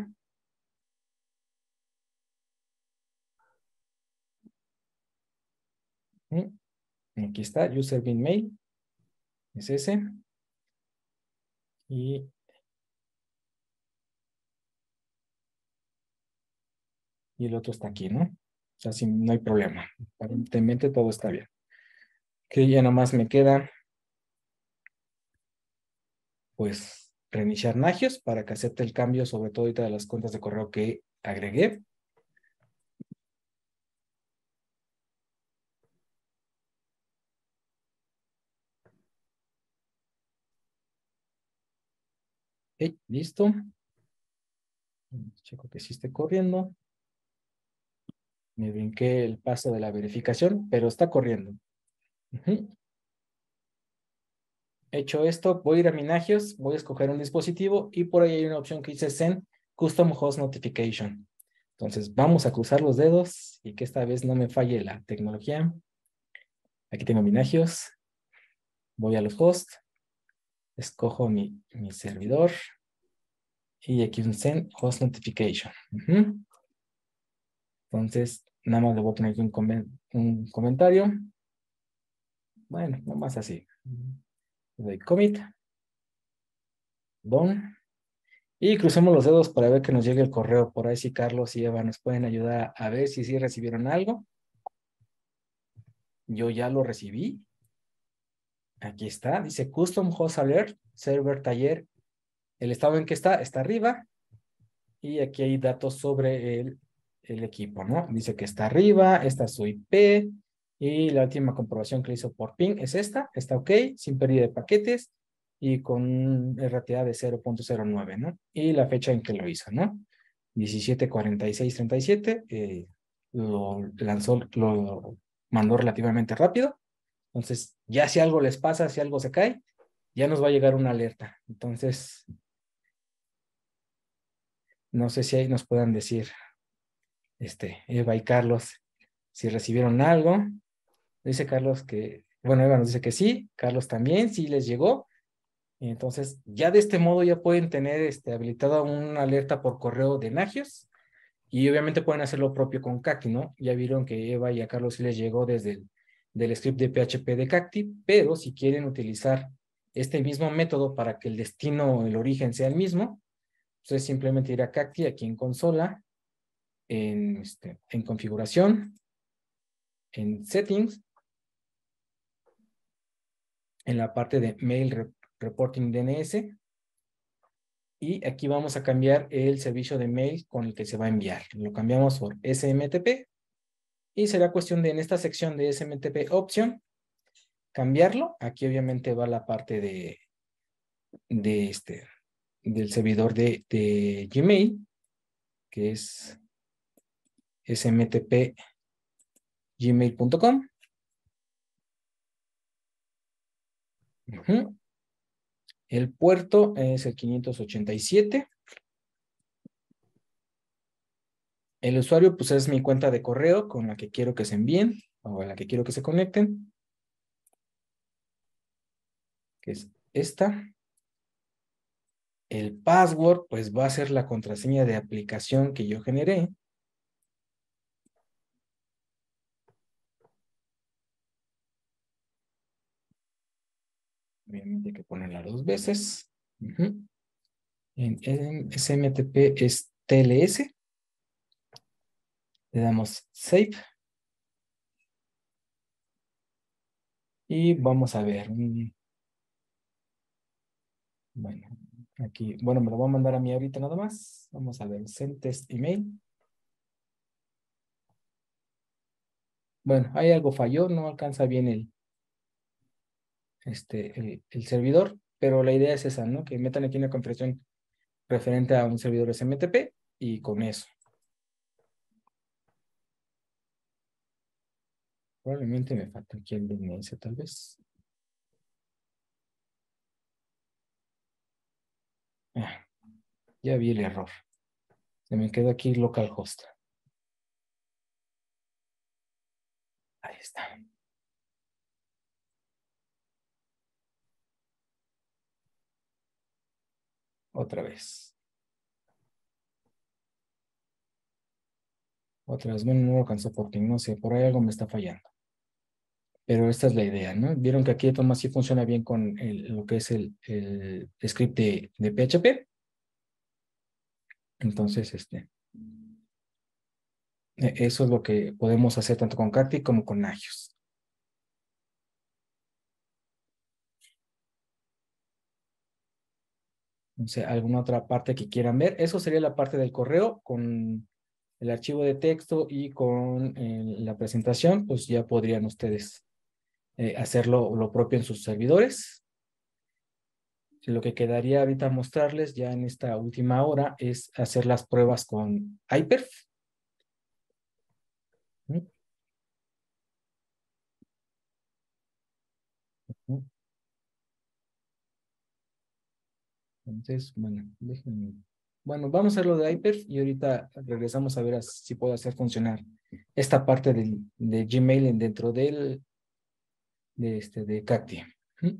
Aquí está, user bin mail. Es ese. Y, y el otro está aquí, ¿no? O sea, sí, no hay problema. Aparentemente todo está bien. Que ya nomás me queda, pues, reiniciar Nagios para que acepte el cambio, sobre todo ahorita de las cuentas de correo que agregué. Ok, listo. Checo que sí esté corriendo. Me brinqué el paso de la verificación, pero está corriendo. Uh-huh. Hecho esto, voy a ir a mi Nagios, voy a escoger un dispositivo y por ahí hay una opción que dice Send Custom Host Notification. Entonces vamos a cruzar los dedos y que esta vez no me falle la tecnología. Aquí tengo mi Nagios. Voy a los hosts. Escojo mi, mi servidor. Y aquí un Send Host Notification. Uh-huh. Entonces, nada más le voy a poner aquí un, comen un comentario. Bueno, nomás así. Le doy commit. Done. Y crucemos los dedos para ver que nos llegue el correo. Por ahí si Carlos y Eva nos pueden ayudar a ver si sí recibieron algo. Yo ya lo recibí. Aquí está. Dice Custom Host Alert, Server Taller. El estado en que está, está arriba. Y aquí hay datos sobre el, el equipo, ¿no? Dice que está arriba, esta es su I P. Y la última comprobación que le hizo por ping es esta. Está ok, sin pérdida de paquetes. Y con R T A de cero punto cero nueve, ¿no? Y la fecha en que lo hizo, ¿no? diecisiete cuarenta y seis treinta y siete, eh, lo lanzó, lo mandó relativamente rápido. Entonces, ya si algo les pasa, si algo se cae, ya nos va a llegar una alerta. Entonces, no sé si ahí nos puedan decir este, Eva y Carlos si recibieron algo. Dice Carlos que, bueno, Eva nos dice que sí, Carlos también, sí les llegó. Y entonces, ya de este modo ya pueden tener este, habilitada una alerta por correo de Nagios y obviamente pueden hacer lo propio con Cacti, ¿no? Ya vieron que Eva y a Carlos sí les llegó desde el del script de P H P de Cacti, pero si quieren utilizar este mismo método para que el destino o el origen sea el mismo, entonces simplemente ir a Cacti aquí en consola, en, este, en configuración, en settings, en la parte de mail re reporting D N S, y aquí vamos a cambiar el servicio de mail con el que se va a enviar. Lo cambiamos por S M T P y será cuestión de en esta sección de S M T P option cambiarlo. Aquí obviamente va la parte de, de este, del servidor de, de Gmail, que es S M T P gmail punto com. Uh-huh. El puerto es el quinientos ochenta y siete. El usuario, pues es mi cuenta de correo con la que quiero que se envíen o a la que quiero que se conecten, que es esta. El password, pues va a ser la contraseña de aplicación que yo generé. Obviamente hay que ponerla dos veces. Uh-huh. En, en S M T P es T L S. Le damos Save. Y vamos a ver. Bueno, aquí, bueno, me lo voy a mandar a mí ahorita nada más. Vamos a ver, send test email. Bueno, hay algo falló, no alcanza bien el, este, el, el servidor, pero la idea es esa, ¿no? Que metan aquí una configuración referente a un servidor S M T P y con eso. Probablemente me falta aquí el D N S, tal vez. Ah, ya vi el error. Se me quedó aquí localhost. Ahí está. Otra vez. Otra vez. Bueno, no lo alcanzó porque no sé, por ahí algo me está fallando. Pero esta es la idea, ¿no? Vieron que aquí Tomás sí funciona bien con el, lo que es el, el script de, de P H P. Entonces, este, eso es lo que podemos hacer tanto con Cacti como con Nagios. No sé, alguna otra parte que quieran ver. Eso sería la parte del correo con el archivo de texto y con eh, la presentación, pues ya podrían ustedes eh, hacerlo lo propio en sus servidores. Lo que quedaría ahorita mostrarles ya en esta última hora es hacer las pruebas con iPerf. ¿Mm? ¿Mm? Entonces, bueno, déjenme. Bueno, vamos a hacer lo de iPerf y ahorita regresamos a ver si puedo hacer funcionar esta parte de, de Gmail dentro del de, este, de Cacti. ¿Mm?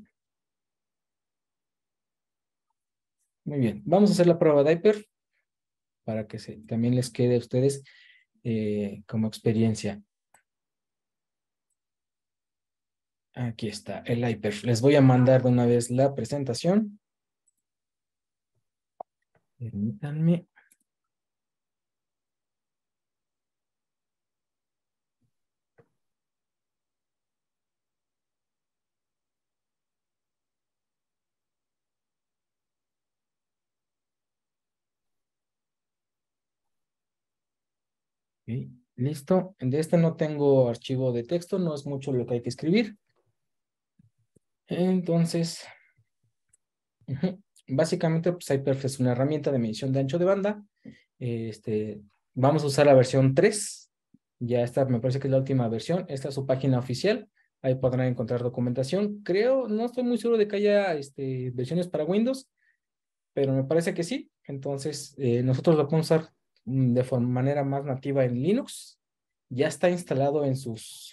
Muy bien, vamos a hacer la prueba de iPerf para que se, también les quede a ustedes eh, como experiencia. Aquí está el iPerf. Les voy a mandar de una vez la presentación. Permítanme. Okay, listo. De este no tengo archivo de texto, no es mucho lo que hay que escribir. Entonces, uh-huh. Básicamente, pues iPerf es una herramienta de medición de ancho de banda. Este, vamos a usar la versión tres. Ya esta me parece que es la última versión. Esta es su página oficial. Ahí podrán encontrar documentación. Creo, no estoy muy seguro de que haya este, versiones para Windows, pero me parece que sí. Entonces, eh, nosotros lo podemos usar de forma, manera más nativa en Linux. Ya está instalado en sus,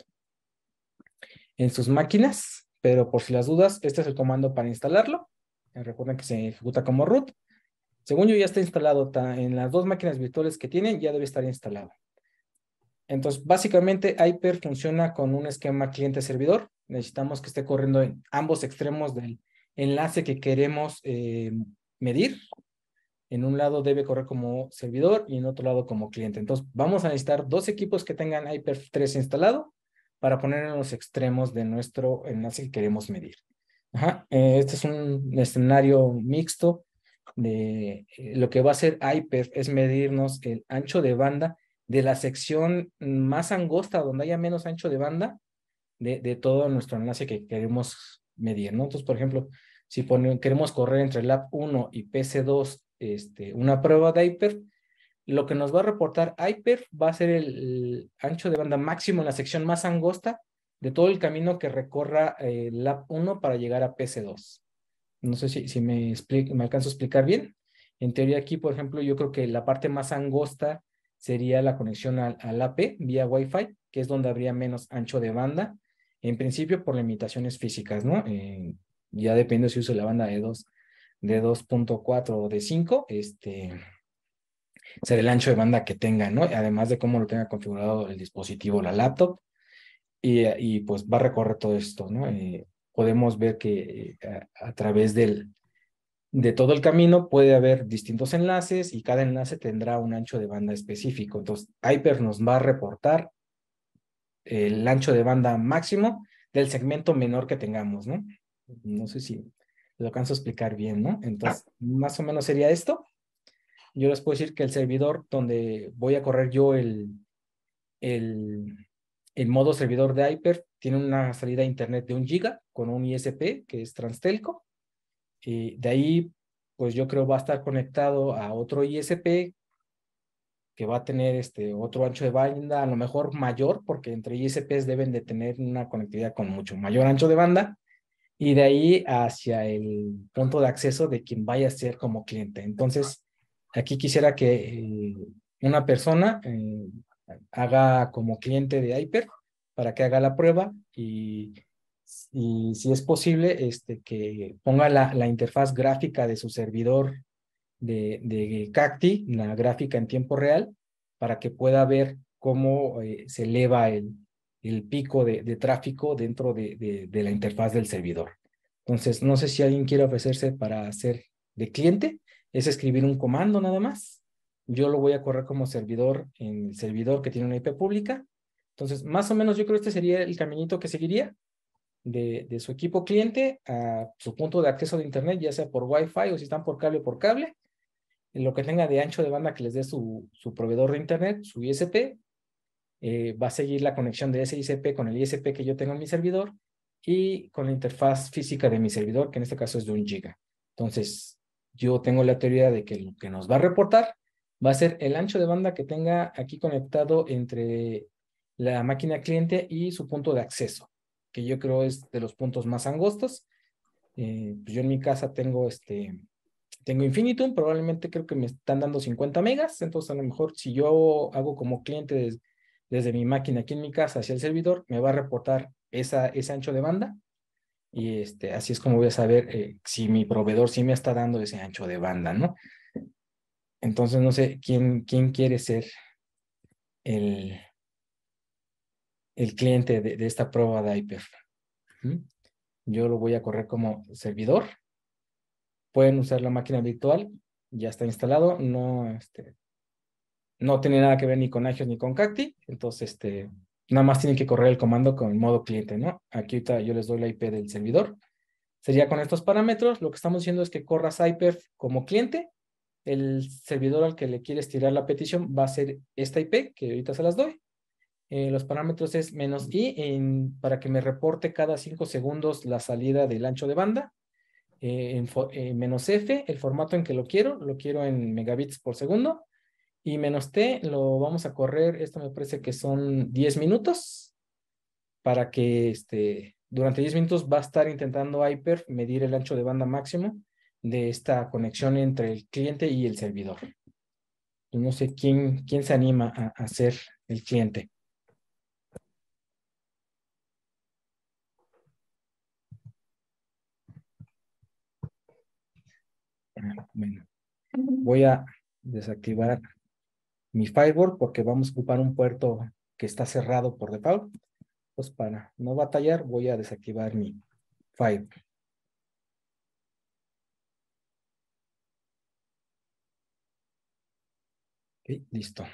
en sus máquinas, pero por si las dudas, este es el comando para instalarlo. Eh, Recuerden que se ejecuta como root. Según yo ya está instalado en las dos máquinas virtuales que tienen, ya debe estar instalado. Entonces, básicamente, Hyper funciona con un esquema cliente-servidor. Necesitamos que esté corriendo en ambos extremos del enlace que queremos eh, medir. En un lado debe correr como servidor y en otro lado como cliente. Entonces, vamos a necesitar dos equipos que tengan Hyper tres instalado para poner en los extremos de nuestro enlace que queremos medir. Ajá. Eh, este es un escenario mixto de eh, lo que va a hacer Hyper es medirnos el ancho de banda de la sección más angosta, donde haya menos ancho de banda, de, de todo nuestro enlace que queremos medir, ¿no? Entonces, por ejemplo, si pone, queremos correr entre lab uno y P C dos este, una prueba de Hyper, lo que nos va a reportar Hyper va a ser el, el ancho de banda máximo en la sección más angosta de todo el camino que recorra eh, lab uno para llegar a P C dos. No sé si, si me, explico, me alcanzo a explicar bien. En teoría aquí, por ejemplo, yo creo que la parte más angosta sería la conexión al, al A P vía Wi-Fi, que es donde habría menos ancho de banda, en principio por limitaciones físicas, ¿no? Eh, ya depende si uso la banda de dos, de dos punto cuatro o de cinco, este, será el ancho de banda que tenga, ¿no? Además de cómo lo tenga configurado el dispositivo, la laptop, y, y pues va a recorrer todo esto, ¿no? Eh, podemos ver que eh, a, a través del, de todo el camino puede haber distintos enlaces y cada enlace tendrá un ancho de banda específico. Entonces, Hyper nos va a reportar el ancho de banda máximo del segmento menor que tengamos, ¿no? No sé si lo alcanzo a explicar bien, ¿no? Entonces, más o menos sería esto. Yo les puedo decir que el servidor donde voy a correr yo el, el, el modo servidor de Hyper tiene una salida a internet de un giga con un I S P que es Transtelco. Y de ahí, pues yo creo va a estar conectado a otro I S P que va a tener este otro ancho de banda, a lo mejor mayor, porque entre I S Ps deben de tener una conectividad con mucho mayor ancho de banda, y de ahí hacia el punto de acceso de quien vaya a ser como cliente. Entonces, aquí quisiera que eh, una persona eh, haga como cliente de Hyper para que haga la prueba y, y si es posible, este, que ponga la, la interfaz gráfica de su servidor de, de Cacti, la gráfica en tiempo real, para que pueda ver cómo eh, se eleva el, el pico de, de tráfico dentro de, de, de la interfaz del servidor. Entonces, no sé si alguien quiere ofrecerse para ser de cliente, es escribir un comando nada más. Yo lo voy a correr como servidor en el servidor que tiene una I P pública. Entonces, más o menos yo creo que este sería el caminito que seguiría de, de su equipo cliente a su punto de acceso de internet, ya sea por Wi-Fi o si están por cable, por cable. En lo que tenga de ancho de banda que les dé su, su proveedor de internet, su I S P, eh, va a seguir la conexión de ese I S P con el I S P que yo tengo en mi servidor y con la interfaz física de mi servidor, que en este caso es de un giga. Entonces, yo tengo la teoría de que lo que nos va a reportar va a ser el ancho de banda que tenga aquí conectado entre la máquina cliente y su punto de acceso, que yo creo es de los puntos más angostos. Eh, pues yo en mi casa tengo este tengo Infinitum, probablemente creo que me están dando cincuenta megas, entonces a lo mejor si yo hago como cliente des, desde mi máquina aquí en mi casa hacia el servidor, me va a reportar esa, ese ancho de banda y este, así es como voy a saber eh, si mi proveedor sí me está dando ese ancho de banda, ¿no? Entonces no sé quién, quién quiere ser el, el cliente de, de esta prueba de Hyper. ¿Mm? Yo lo voy a correr como servidor. Pueden usar la máquina virtual, ya está instalado, no, este, no tiene nada que ver ni con Agios ni con Cacti, entonces este, nada más tienen que correr el comando con el modo cliente, ¿no? Aquí ahorita yo les doy la I P del servidor. Sería con estos parámetros, lo que estamos diciendo es que corras Hyper como cliente, el servidor al que le quieres tirar la petición va a ser esta I P, que ahorita se las doy. Eh, los parámetros es menos i en, para que me reporte cada cinco segundos la salida del ancho de banda. Eh, en, eh, menos f, el formato en que lo quiero, lo quiero en megabits por segundo. Y menos t lo vamos a correr, esto me parece que son diez minutos, para que este, durante diez minutos va a estar intentando Hyper medir el ancho de banda máximo de esta conexión entre el cliente y el servidor. pues no sé quién, quién se anima a, a ser el cliente. Ah, bueno, voy a desactivar mi firewall porque vamos a ocupar un puerto que está cerrado por default. Pues para no batallar, voy a desactivar mi firewall. Ok, listo.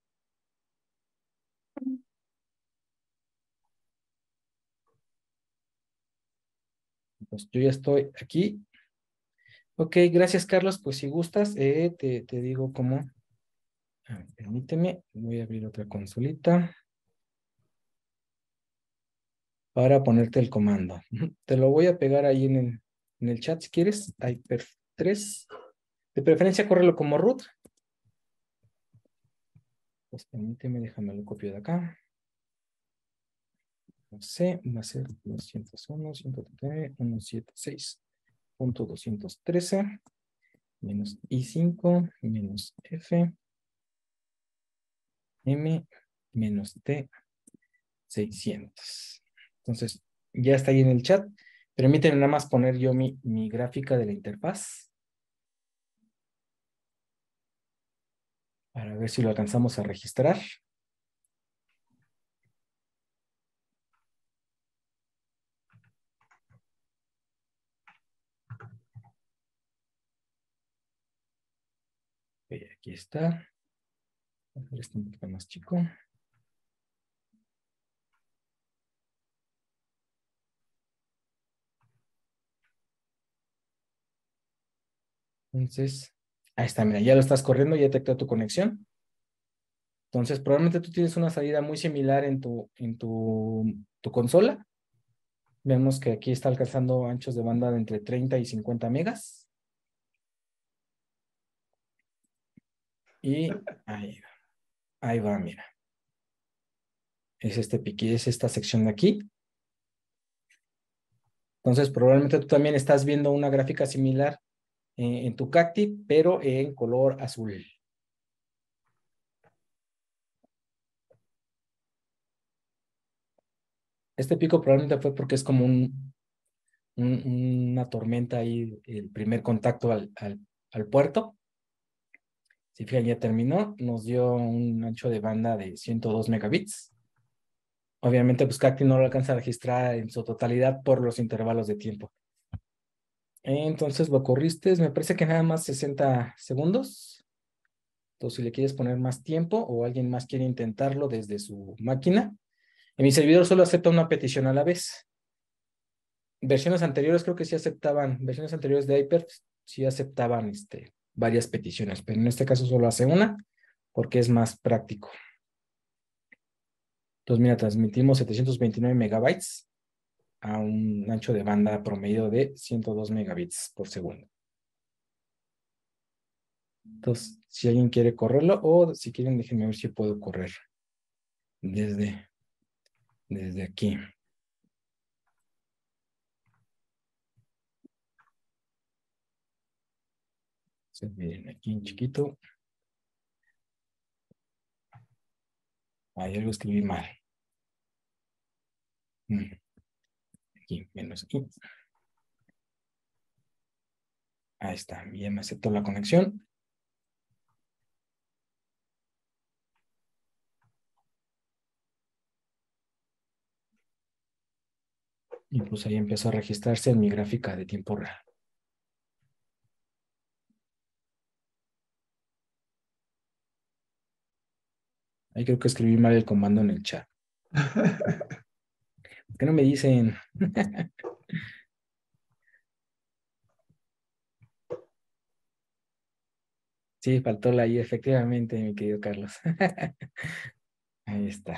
Pues yo ya estoy aquí. Ok, gracias, Carlos. Pues si gustas, eh, te, te digo cómo. A ver, permíteme, voy a abrir otra consolita para ponerte el comando. Ujú, te lo voy a pegar ahí en el, en el chat si quieres. Hyper tres. De preferencia, córrelo como root. Pues permíteme, déjame lo copio de acá. No sé, va a ser doscientos uno, ciento treinta y nueve, ciento setenta y seis punto doscientos trece menos i cinco menos f m menos t seiscientos. Entonces, ya está ahí en el chat. Permíteme nada más poner yo mi, mi gráfica de la interfaz para ver si lo alcanzamos a registrar. Ok, aquí está. Voy a hacer esto un poquito más chico. Entonces, ahí está, mira, ya lo estás corriendo, ya detectó tu conexión. Entonces, probablemente tú tienes una salida muy similar en tu, en tu, tu consola. Vemos que aquí está alcanzando anchos de banda de entre treinta y cincuenta megas. Y ahí, ahí va, mira. Es este piqui, es esta sección de aquí. Entonces, probablemente tú también estás viendo una gráfica similar eh, en tu cacti, pero en color azul. Este pico probablemente fue porque es como un, un- una tormenta ahí, el primer contacto al, al, al puerto. Si fijan, ya terminó. Nos dio un ancho de banda de ciento dos megabits. Obviamente, pues cacti no lo alcanza a registrar en su totalidad por los intervalos de tiempo. Entonces lo corriste, me parece que nada más sesenta segundos. Entonces, si le quieres poner más tiempo o alguien más quiere intentarlo desde su máquina, en mi servidor solo acepta una petición a la vez. Versiones anteriores creo que sí aceptaban, versiones anteriores de Hyper sí aceptaban este, varias peticiones, pero en este caso solo hace una porque es más práctico. Entonces, mira, transmitimos setecientos veintinueve megabytes a un ancho de banda promedio de ciento dos megabits por segundo. Entonces, si alguien quiere correrlo o si quieren, déjenme ver si puedo correr desde, desde aquí. Entonces, miren, aquí en chiquito. Ahí algo escribí mal. Mm, Aquí, menos I. Ahí está, bien, me aceptó la conexión. Y pues ahí empezó a registrarse en mi gráfica de tiempo real. Ahí creo que escribí mal el comando en el chat. ¿Por qué no me dicen? Sí, faltó la I, efectivamente, mi querido Carlos. Ahí está.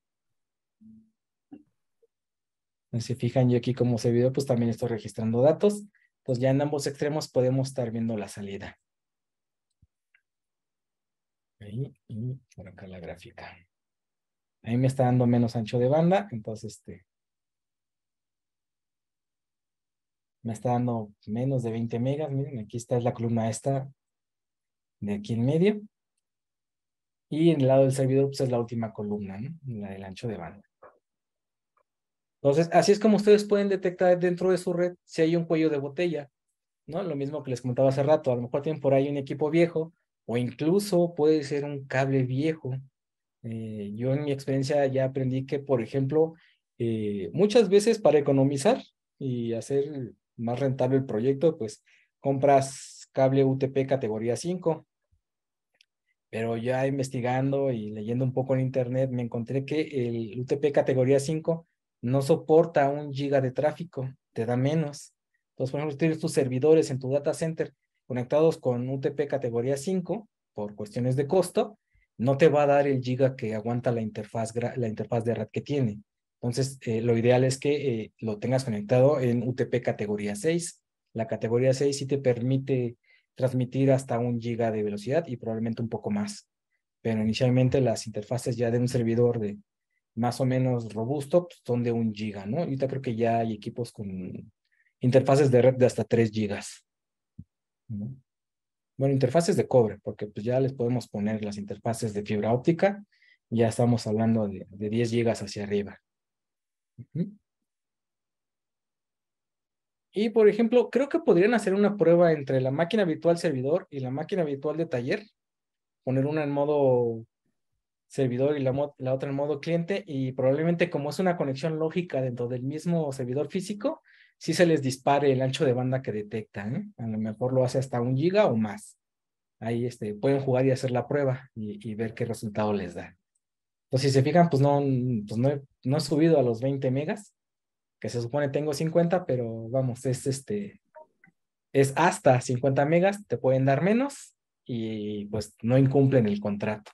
Entonces, si fijan, yo aquí como servidor, pues también estoy registrando datos. Pues ya en ambos extremos podemos estar viendo la salida. Ahí, y por acá la gráfica. Ahí me está dando menos ancho de banda, entonces este, me está dando menos de veinte megas. Miren, aquí está la columna esta de aquí en medio. y en el lado del servidor pues es la última columna, ¿no? La del ancho de banda. Entonces, así es como ustedes pueden detectar dentro de su red si hay un cuello de botella, ¿no? Lo mismo que les comentaba hace rato, a lo mejor tienen por ahí un equipo viejo o incluso puede ser un cable viejo. Eh, yo en mi experiencia ya aprendí que, por ejemplo, eh, muchas veces para economizar y hacer más rentable el proyecto, pues compras cable U T P categoría cinco, pero ya investigando y leyendo un poco en internet me encontré que el U T P categoría cinco no soporta un giga de tráfico, te da menos. Entonces, por ejemplo, si tienes tus servidores en tu data center conectados con U T P categoría cinco por cuestiones de costo, no te va a dar el giga que aguanta la interfaz, la interfaz de red que tiene. Entonces, eh, lo ideal es que eh, lo tengas conectado en U T P categoría seis. La categoría seis sí te permite transmitir hasta un giga de velocidad y probablemente un poco más. Pero inicialmente las interfaces ya de un servidor de más o menos robusto pues, son de un giga, ¿no? Ahorita creo que ya hay equipos con interfaces de red de hasta tres gigas, ¿no? Bueno, interfaces de cobre, porque pues ya les podemos poner las interfaces de fibra óptica, ya estamos hablando de, de diez gigas hacia arriba. Uh-huh. Y por ejemplo, creo que podrían hacer una prueba entre la máquina virtual servidor y la máquina virtual de taller, poner una en modo servidor y la, la otra en modo cliente, y probablemente como es una conexión lógica dentro del mismo servidor físico, sí se les dispare el ancho de banda que detecta, ¿eh? A lo mejor lo hace hasta un giga o más. Ahí este, pueden jugar y hacer la prueba y, y ver qué resultado les da. Entonces, si se fijan, pues no, pues no, he, no he subido a los veinte megas, que se supone tengo cincuenta, pero vamos, es este, es hasta cincuenta megas, te pueden dar menos y pues no incumplen el contrato.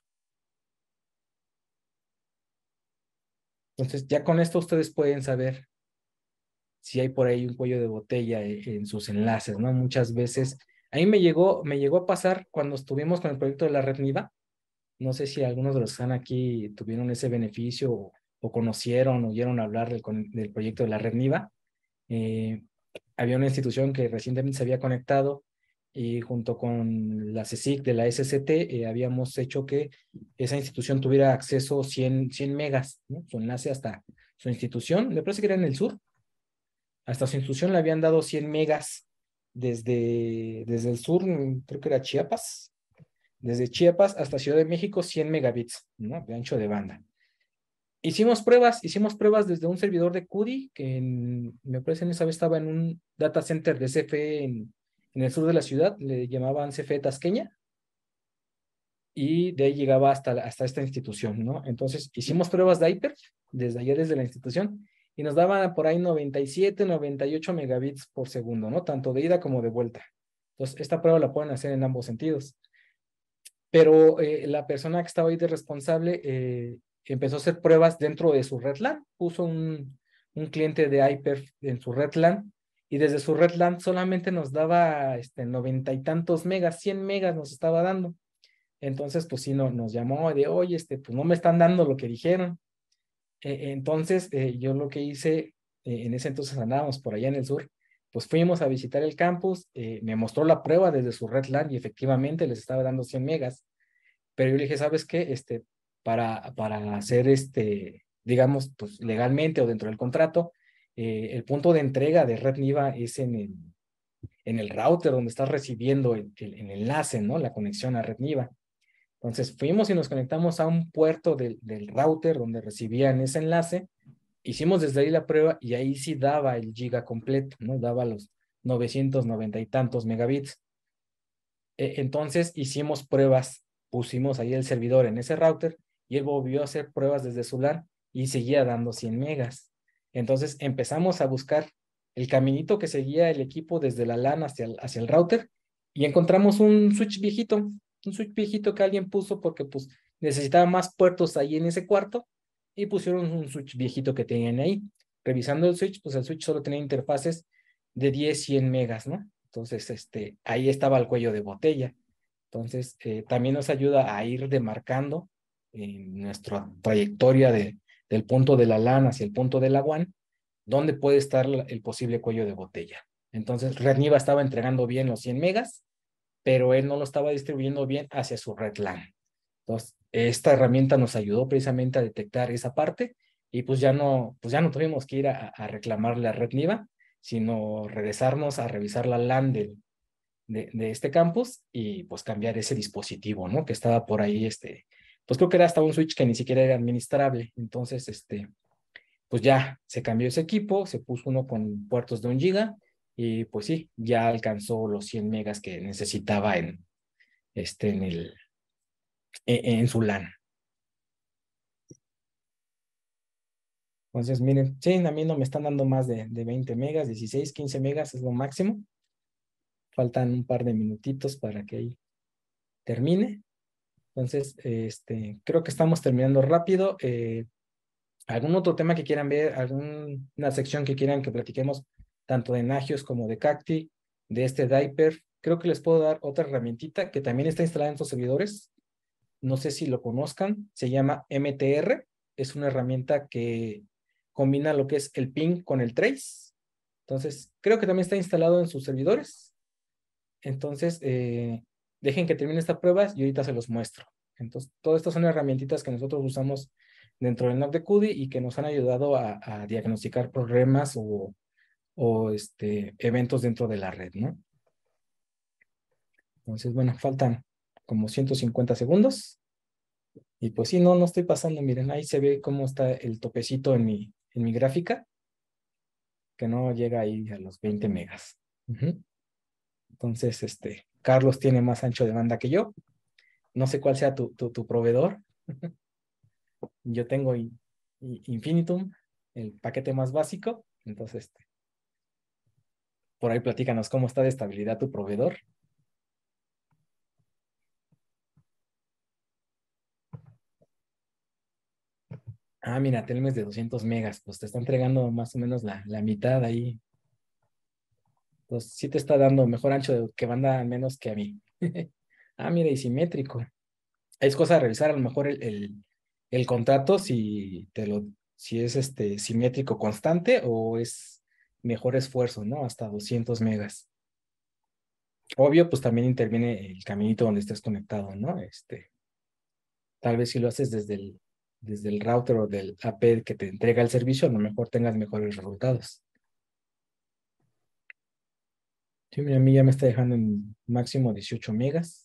Entonces, ya con esto ustedes pueden saber si hay por ahí un cuello de botella en, en sus enlaces, ¿no? Muchas veces, a mí me llegó, me llegó a pasar cuando estuvimos con el proyecto de la red NIVA. No sé si algunos de los que están aquí tuvieron ese beneficio o, o conocieron o oyeron hablar del, del proyecto de la red NIVA. Eh, había una institución que recientemente se había conectado y junto con la CSIC de la S C T eh, habíamos hecho que esa institución tuviera acceso a cien, cien megas, ¿no? Su enlace hasta su institución, me parece que era en el sur, hasta su institución le habían dado cien megas desde, desde el sur, creo que era Chiapas, desde Chiapas hasta Ciudad de México, cien megabits, ¿no? De ancho de banda. Hicimos pruebas, hicimos pruebas desde un servidor de C U D I, que en, me parece en esa vez estaba en un data center de C F E en, en el sur de la ciudad, le llamaban C F E Tasqueña, y de ahí llegaba hasta, hasta esta institución, ¿no? Entonces hicimos pruebas de Hyper desde allá, desde la institución, y nos daban por ahí noventa y siete, noventa y ocho megabits por segundo, ¿no? Tanto de ida como de vuelta. Entonces, esta prueba la pueden hacer en ambos sentidos. Pero eh, la persona que estaba ahí de responsable eh, empezó a hacer pruebas dentro de su red LAN, puso un, un cliente de Hyper en su red LAN, y desde su red LAN solamente nos daba este, noventa y tantos megas, cien megas nos estaba dando. Entonces, pues sí, no, nos llamó de, oye, este, pues no me están dando lo que dijeron. Eh, entonces, eh, yo lo que hice, eh, en ese entonces andábamos por allá en el sur, pues fuimos a visitar el campus, eh, me mostró la prueba desde su red LAN y efectivamente les estaba dando cien megas, pero yo le dije, ¿sabes qué? Este, para, para hacer este, digamos, pues legalmente o dentro del contrato, eh, el punto de entrega de Red NIVA es en el, en el router donde estás recibiendo el, el, el enlace, ¿no? La conexión a Red NIVA. Entonces fuimos y nos conectamos a un puerto del, del router donde recibían ese enlace. Hicimos desde ahí la prueba y ahí sí daba el giga completo, ¿no? Daba los novecientos noventa y tantos megabits. Eh, entonces hicimos pruebas, pusimos ahí el servidor en ese router y él volvió a hacer pruebas desde su LAN y seguía dando cien megas. Entonces empezamos a buscar el caminito que seguía el equipo desde la LAN hacia el, hacia el router y encontramos un switch viejito, un switch viejito que alguien puso porque pues necesitaba más puertos ahí en ese cuarto y pusieron un switch viejito que tenían ahí. Revisando el switch, pues el switch solo tenía interfaces de diez, cien megas, ¿no? Entonces, este, ahí estaba el cuello de botella. Entonces, eh, también nos ayuda a ir demarcando en nuestra trayectoria de, del punto de la LAN hacia el punto de la WAN, dónde puede estar la, el posible cuello de botella. Entonces, Red NIVA estaba entregando bien los cien megas, pero él no lo estaba distribuyendo bien hacia su red LAN. Entonces, esta herramienta nos ayudó precisamente a detectar esa parte y pues ya no, pues ya no tuvimos que ir a, a reclamarle a Red Niva, sino regresarnos a revisar la LAN del, de, de este campus y pues cambiar ese dispositivo, ¿no? Que estaba por ahí, este, pues creo que era hasta un switch que ni siquiera era administrable. Entonces, este, pues ya se cambió ese equipo, se puso uno con puertos de un giga y pues sí, ya alcanzó los cien megas que necesitaba en, este, en, el, en, en su LAN. Entonces, miren, sí, a mí no me están dando más de, de veinte megas, dieciséis, quince megas es lo máximo. Faltan un par de minutitos para que ahí termine. Entonces, este, creo que estamos terminando rápido. Eh, ¿algún otro tema que quieran ver? ¿Alguna sección que quieran que platiquemos tanto de Nagios como de Cacti, de este Diaper? Creo que les puedo dar otra herramientita que también está instalada en sus servidores. No sé si lo conozcan. Se llama M T R. Es una herramienta que combina lo que es el ping con el trace. Entonces, creo que también está instalado en sus servidores. Entonces, eh, dejen que termine esta prueba y ahorita se los muestro. Entonces, todas estas son herramientitas que nosotros usamos dentro del N O C de C U D I y que nos han ayudado a, a diagnosticar problemas o, o este, eventos dentro de la red, ¿no? Entonces, bueno, faltan como ciento cincuenta segundos. Y pues sí, no, no estoy pasando. Miren, ahí se ve cómo está el topecito en mi, en mi gráfica, que no llega ahí a los veinte megas. Uh-huh. Entonces, este, Carlos tiene más ancho de banda que yo. No sé cuál sea tu, tu, tu proveedor. Yo tengo I, I, Infinitum, el paquete más básico. Entonces, este, por ahí platícanos cómo está de estabilidad tu proveedor. Ah, mira, Telmex de doscientos megas. Pues te está entregando más o menos la, la mitad ahí. Pues sí te está dando mejor ancho de que banda al menos que a mí. Ah, mira, y simétrico. Es cosa de revisar a lo mejor el, el, el contrato si te lo, si es este simétrico constante o es mejor esfuerzo, ¿no? Hasta doscientos megas. Obvio, pues también interviene el caminito donde estés conectado, ¿no? Este, tal vez si lo haces desde el, desde el router o del A P que te entrega el servicio, a lo mejor tengas mejores resultados. Sí, mira, a mí ya me está dejando en máximo dieciocho megas.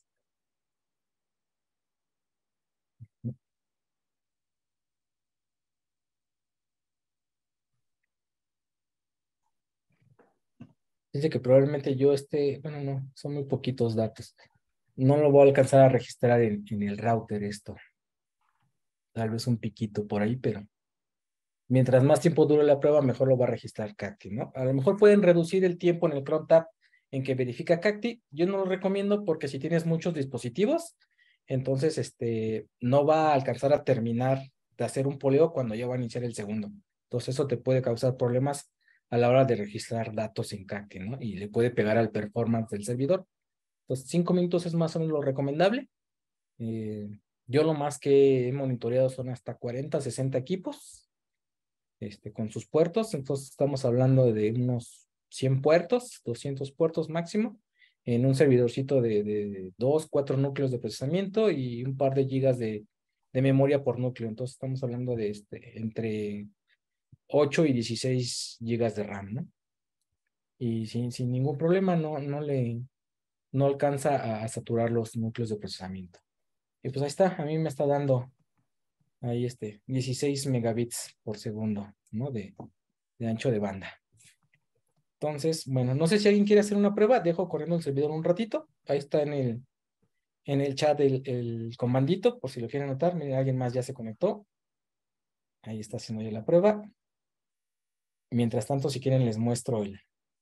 Dice que probablemente yo esté, bueno, no, son muy poquitos datos. No lo voy a alcanzar a registrar en, en el router esto. Tal vez un piquito por ahí, pero mientras más tiempo dure la prueba, mejor lo va a registrar Cacti, ¿no? A lo mejor pueden reducir el tiempo en el cron tab en que verifica Cacti. Yo no lo recomiendo porque si tienes muchos dispositivos, entonces este, no va a alcanzar a terminar de hacer un poleo cuando ya va a iniciar el segundo. Entonces eso te puede causar problemas a la hora de registrar datos en Cacti, ¿no? Y le puede pegar al performance del servidor. Entonces, cinco minutos es más o menos lo recomendable. Eh, yo lo más que he monitoreado son hasta cuarenta, sesenta equipos este, con sus puertos. Entonces, estamos hablando de unos cien puertos, doscientos puertos máximo, en un servidorcito de, de dos, cuatro núcleos de procesamiento y un par de gigas de, de memoria por núcleo. Entonces, estamos hablando de este, entre ocho y dieciséis gigas de RAM, ¿no? Y sin, sin ningún problema, no, no le no alcanza a, a saturar los núcleos de procesamiento. Y pues ahí está, a mí me está dando ahí este dieciséis megabits por segundo, ¿no? De, de ancho de banda. Entonces, bueno, no sé si alguien quiere hacer una prueba, dejo corriendo el servidor un ratito. Ahí está en el, en el chat el, el comandito, por si lo quieren anotar. Miren, alguien más ya se conectó. Ahí está haciendo ya la prueba. Mientras tanto, si quieren, les muestro el,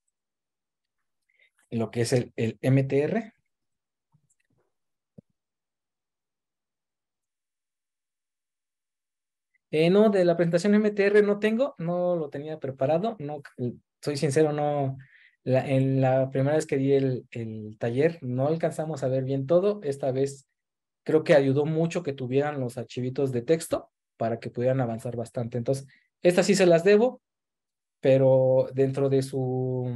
lo que es el, el M T R. Eh, no, de la presentación M T R no tengo, no lo tenía preparado, no, soy sincero, no, la, en la primera vez que di el, el taller no alcanzamos a ver bien todo, esta vez creo que ayudó mucho que tuvieran los archivitos de texto para que pudieran avanzar bastante, entonces, estas sí se las debo, pero dentro de su,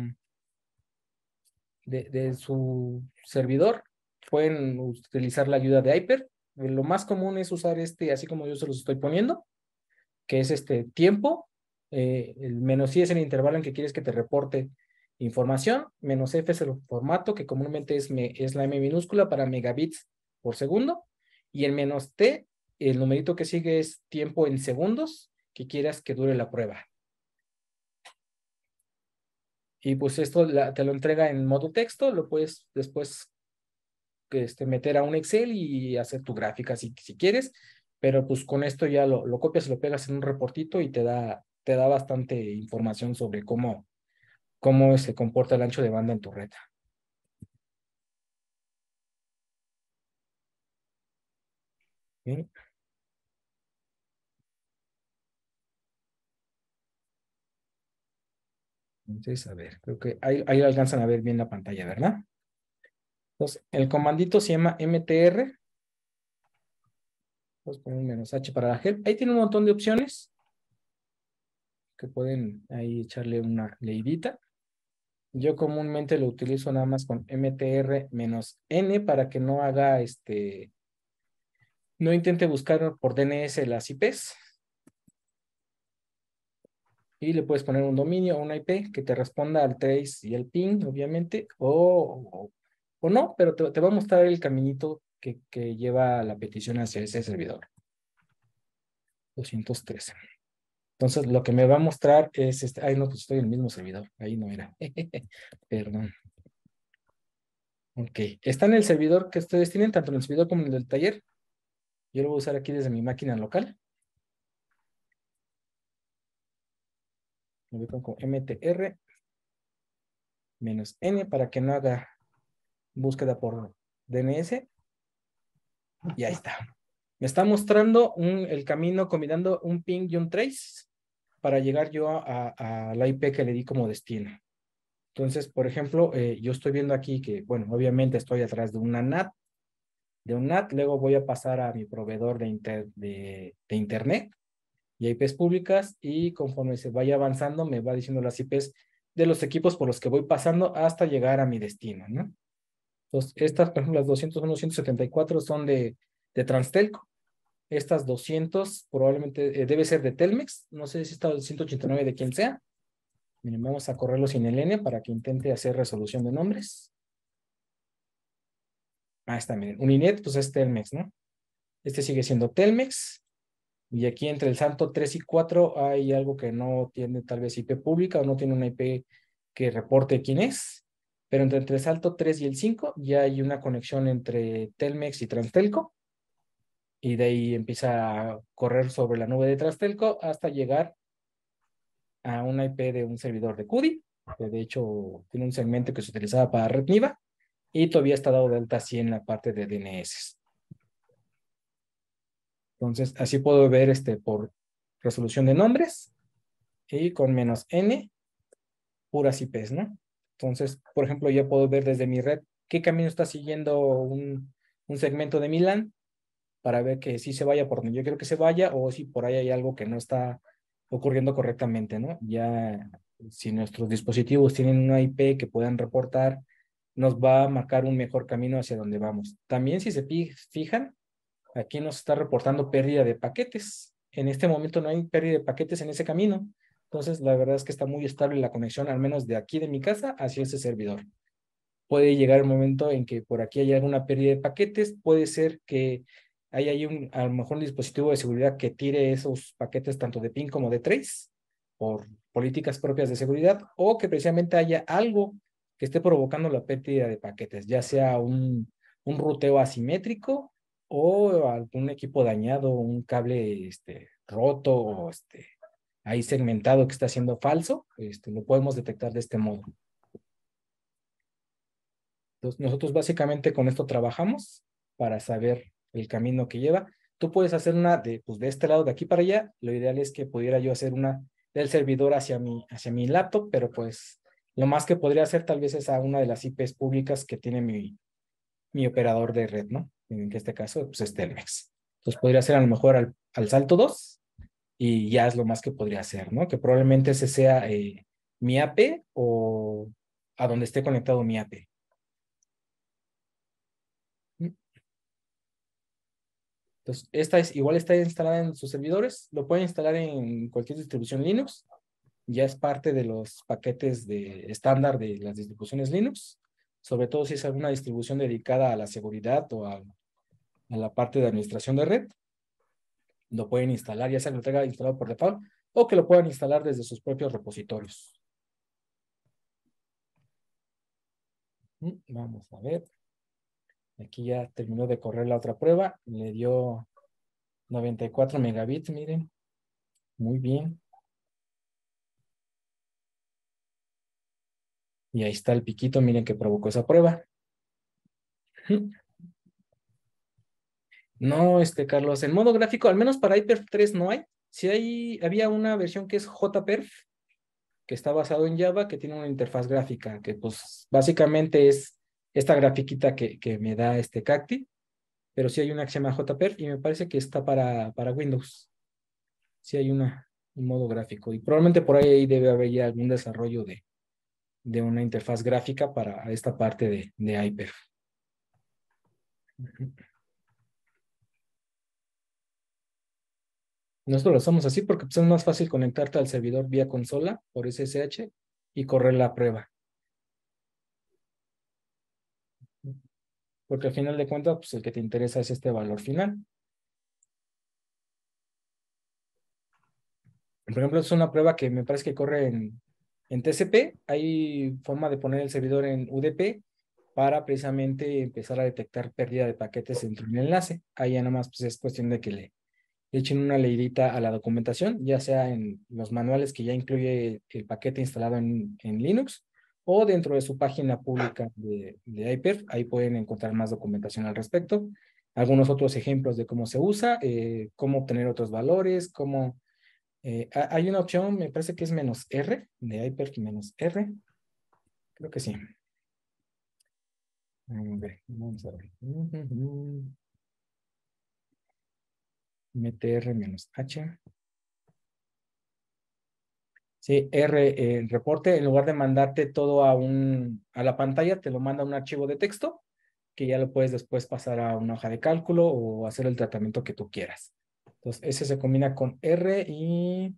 de, de su servidor pueden utilizar la ayuda de Hyper, Lo más común es usar este, así como yo se los estoy poniendo, que es este tiempo. Eh, el menos i es el intervalo en que quieres que te reporte información. Menos f es el formato, que comúnmente es, me, es la m minúscula para megabits por segundo. Y el menos t, el numerito que sigue es tiempo en segundos que quieras que dure la prueba. Y pues esto la, te lo entrega en modo texto, lo puedes después este, meter a un Excel y hacer tu gráfica si, si quieres, pero pues con esto ya lo, lo copias y lo pegas en un reportito y te da, te da bastante información sobre cómo, cómo se comporta el ancho de banda en tu red. ¿Sí? Entonces, a ver, creo que ahí, ahí alcanzan a ver bien la pantalla, ¿verdad? Entonces, el comandito se llama M T R. Vamos a poner un menos H para la help. Ahí tiene un montón de opciones que pueden ahí echarle una leidita. Yo comúnmente lo utilizo nada más con M T R menos N para que no haga este, no intente buscar por D N S las I Pes. Y le puedes poner un dominio o una I P que te responda al trace y al ping, obviamente, o, o, o no, pero te, te va a mostrar el caminito que, que lleva la petición hacia ese servidor. doscientos trece. Entonces, lo que me va a mostrar es este. Ay, no, pues estoy en el mismo servidor. Ahí no era. Perdón. Ok. Está en el servidor que ustedes tienen, tanto en el servidor como en el del taller. Yo lo voy a usar aquí desde mi máquina local. Lo voy con M T R menos N para que no haga búsqueda por D N S. Y ahí está. Me está mostrando un, el camino combinando un ping y un trace para llegar yo a, a la I P que le di como destino. Entonces, por ejemplo, eh, yo estoy viendo aquí que, bueno, obviamente estoy atrás de una N A T, de un N A T, luego voy a pasar a mi proveedor de, inter, de, de internet y I Pes públicas, y conforme se vaya avanzando me va diciendo las I Pes de los equipos por los que voy pasando hasta llegar a mi destino, ¿no? Entonces, estas, por ejemplo, las doscientos uno, ciento setenta y cuatro son de, de Transtelco. Estas doscientos probablemente eh, debe ser de Telmex. No sé si está el ciento ochenta y nueve de quien sea. Miren, vamos a correrlo sin el N para que intente hacer resolución de nombres. Ah, está, miren. Uninet, pues es Telmex, ¿no? Este sigue siendo Telmex. Y aquí entre el salto tres y cuatro hay algo que no tiene tal vez I P pública o no tiene una I P que reporte quién es. Pero entre, entre el salto tres y el cinco ya hay una conexión entre Telmex y Transtelco. Y de ahí empieza a correr sobre la nube de Transtelco hasta llegar a una I P de un servidor de C U D I, que de hecho tiene un segmento que se utilizaba para Red Niva y todavía está dado de alta así en la parte de D N S. Entonces, así puedo ver este por resolución de nombres y con menos N, puras I Pes, ¿no? Entonces, por ejemplo, ya puedo ver desde mi red qué camino está siguiendo un, un segmento de mi LAN para ver que sí se vaya por donde yo quiero que se vaya o si por ahí hay algo que no está ocurriendo correctamente, ¿no? Ya si nuestros dispositivos tienen una I P que puedan reportar, nos va a marcar un mejor camino hacia donde vamos. También si se fijan, aquí nos está reportando pérdida de paquetes. En este momento no hay pérdida de paquetes en ese camino. Entonces, la verdad es que está muy estable la conexión, al menos de aquí de mi casa hacia ese servidor. Puede llegar el momento en que por aquí haya alguna pérdida de paquetes. Puede ser que haya ahí un, a lo mejor un dispositivo de seguridad que tire esos paquetes tanto de ping como de trace por políticas propias de seguridad, o que precisamente haya algo que esté provocando la pérdida de paquetes, ya sea un, un ruteo asimétrico o algún equipo dañado, un cable este, roto o este, ahí segmentado que está siendo falso. Este, lo podemos detectar de este modo. Entonces, nosotros básicamente con esto trabajamos para saber el camino que lleva. Tú puedes hacer una de, pues de este lado, de aquí para allá. Lo ideal es que pudiera yo hacer una del servidor hacia mi, hacia mi laptop, pero pues lo más que podría hacer tal vez es a una de las I Pes públicas que tiene mi, mi operador de red, ¿no? En este caso, pues es Telmex. Entonces podría ser a lo mejor al, al salto dos y ya es lo más que podría hacer, ¿no? Que probablemente ese sea eh, mi A P o a donde esté conectado mi A P. Entonces, esta es, igual está instalada en sus servidores, lo pueden instalar en cualquier distribución Linux, ya es parte de los paquetes de estándar de las distribuciones Linux, sobre todo si es alguna distribución dedicada a la seguridad o a, a la parte de administración de red, lo pueden instalar, ya sea que lo tenga instalado por default o que lo puedan instalar desde sus propios repositorios. Vamos a ver. Aquí ya terminó de correr la otra prueba. Le dio noventa y cuatro megabits, miren. Muy bien. Y ahí está el piquito, miren que provocó esa prueba. No, este, Carlos, en modo gráfico, al menos para HyperF tres no hay. Sí hay, había una versión que es JPerf, que está basado en Java, que tiene una interfaz gráfica, que pues básicamente es esta grafiquita que, que me da este Cacti, pero sí hay una que se llama JPerf y me parece que está para, para Windows. Sí hay una, un modo gráfico y probablemente por ahí debe haber ya algún desarrollo de, de una interfaz gráfica para esta parte de, de HyperF. Nosotros lo hacemos así porque pues, es más fácil conectarte al servidor vía consola por S S H y correr la prueba. Porque al final de cuentas, pues el que te interesa es este valor final. Por ejemplo, es una prueba que me parece que corre en, en T C P. Hay forma de poner el servidor en U D P para precisamente empezar a detectar pérdida de paquetes dentro del enlace. Ahí ya nada más pues, es cuestión de que le echen una leidita a la documentación, ya sea en los manuales que ya incluye el paquete instalado en, en Linux o dentro de su página pública de, de HyperF. Ahí pueden encontrar más documentación al respecto. Algunos otros ejemplos de cómo se usa, eh, cómo obtener otros valores, cómo... Eh, hay una opción, me parece que es menos R, de HyperF menos R. Creo que sí. Vamos a ver. mtr menos H. Sí, R, el reporte, en lugar de mandarte todo a, un, a la pantalla, te lo manda un archivo de texto que ya lo puedes después pasar a una hoja de cálculo o hacer el tratamiento que tú quieras. Entonces, ese se combina con R y,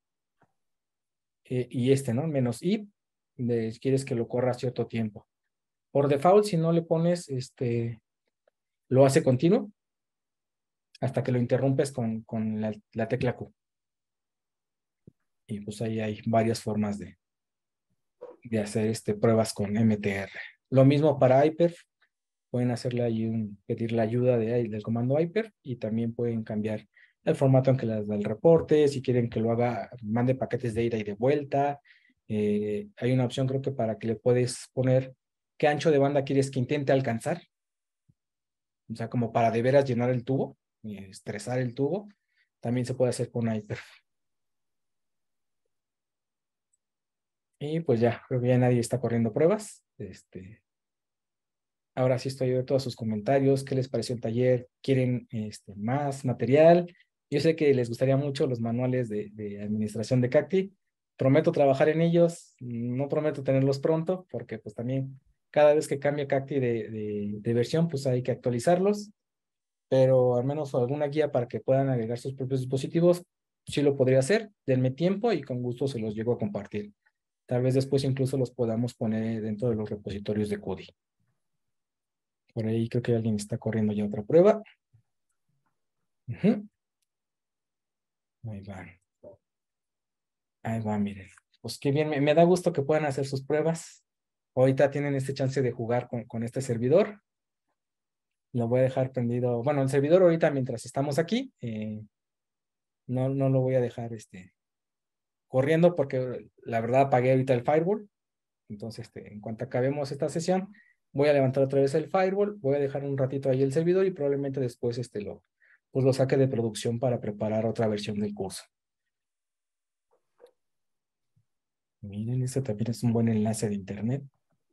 eh, y este, ¿no? Menos I, de, quieres que lo corra cierto tiempo. Por default, si no le pones, este, lo hace continuo hasta que lo interrumpes con, con la, la tecla Q. Y pues ahí hay varias formas de, de hacer este, pruebas con M T R. Lo mismo para HyperF, pueden hacerle ahí un, pedir la ayuda de, del comando HyperF y también pueden cambiar el formato en que les da el reporte, si quieren que lo haga, mande paquetes de ida y de vuelta. Eh, hay una opción creo que para que le puedes poner qué ancho de banda quieres que intente alcanzar. O sea, como para de veras llenar el tubo, y estresar el tubo, también se puede hacer con HyperF. Y pues ya, creo que ya nadie está corriendo pruebas. Este, ahora sí estoy de todos sus comentarios. ¿Qué les pareció el taller? ¿Quieren este, más material? Yo sé que les gustaría mucho los manuales de, de administración de Cacti. Prometo trabajar en ellos. No prometo tenerlos pronto, porque pues también cada vez que cambia Cacti de, de, de versión, pues hay que actualizarlos. Pero al menos alguna guía para que puedan agregar sus propios dispositivos, sí lo podría hacer. Denme tiempo y con gusto se los llego a compartir. Tal vez después incluso los podamos poner dentro de los repositorios de Kodi. Por ahí creo que alguien está corriendo ya otra prueba. Uh-huh. Ahí va. Ahí va, miren. Pues qué bien, me, me da gusto que puedan hacer sus pruebas. Ahorita tienen este chance de jugar con, con este servidor. Lo voy a dejar prendido. Bueno, el servidor ahorita mientras estamos aquí, eh, no, no lo voy a dejar este, corriendo porque la verdad apagué ahorita el firewall. Entonces, este, en cuanto acabemos esta sesión, voy a levantar otra vez el firewall, voy a dejar un ratito ahí el servidor y probablemente después este, lo, pues lo saque de producción para preparar otra versión del curso. Miren, este también es un buen enlace de internet.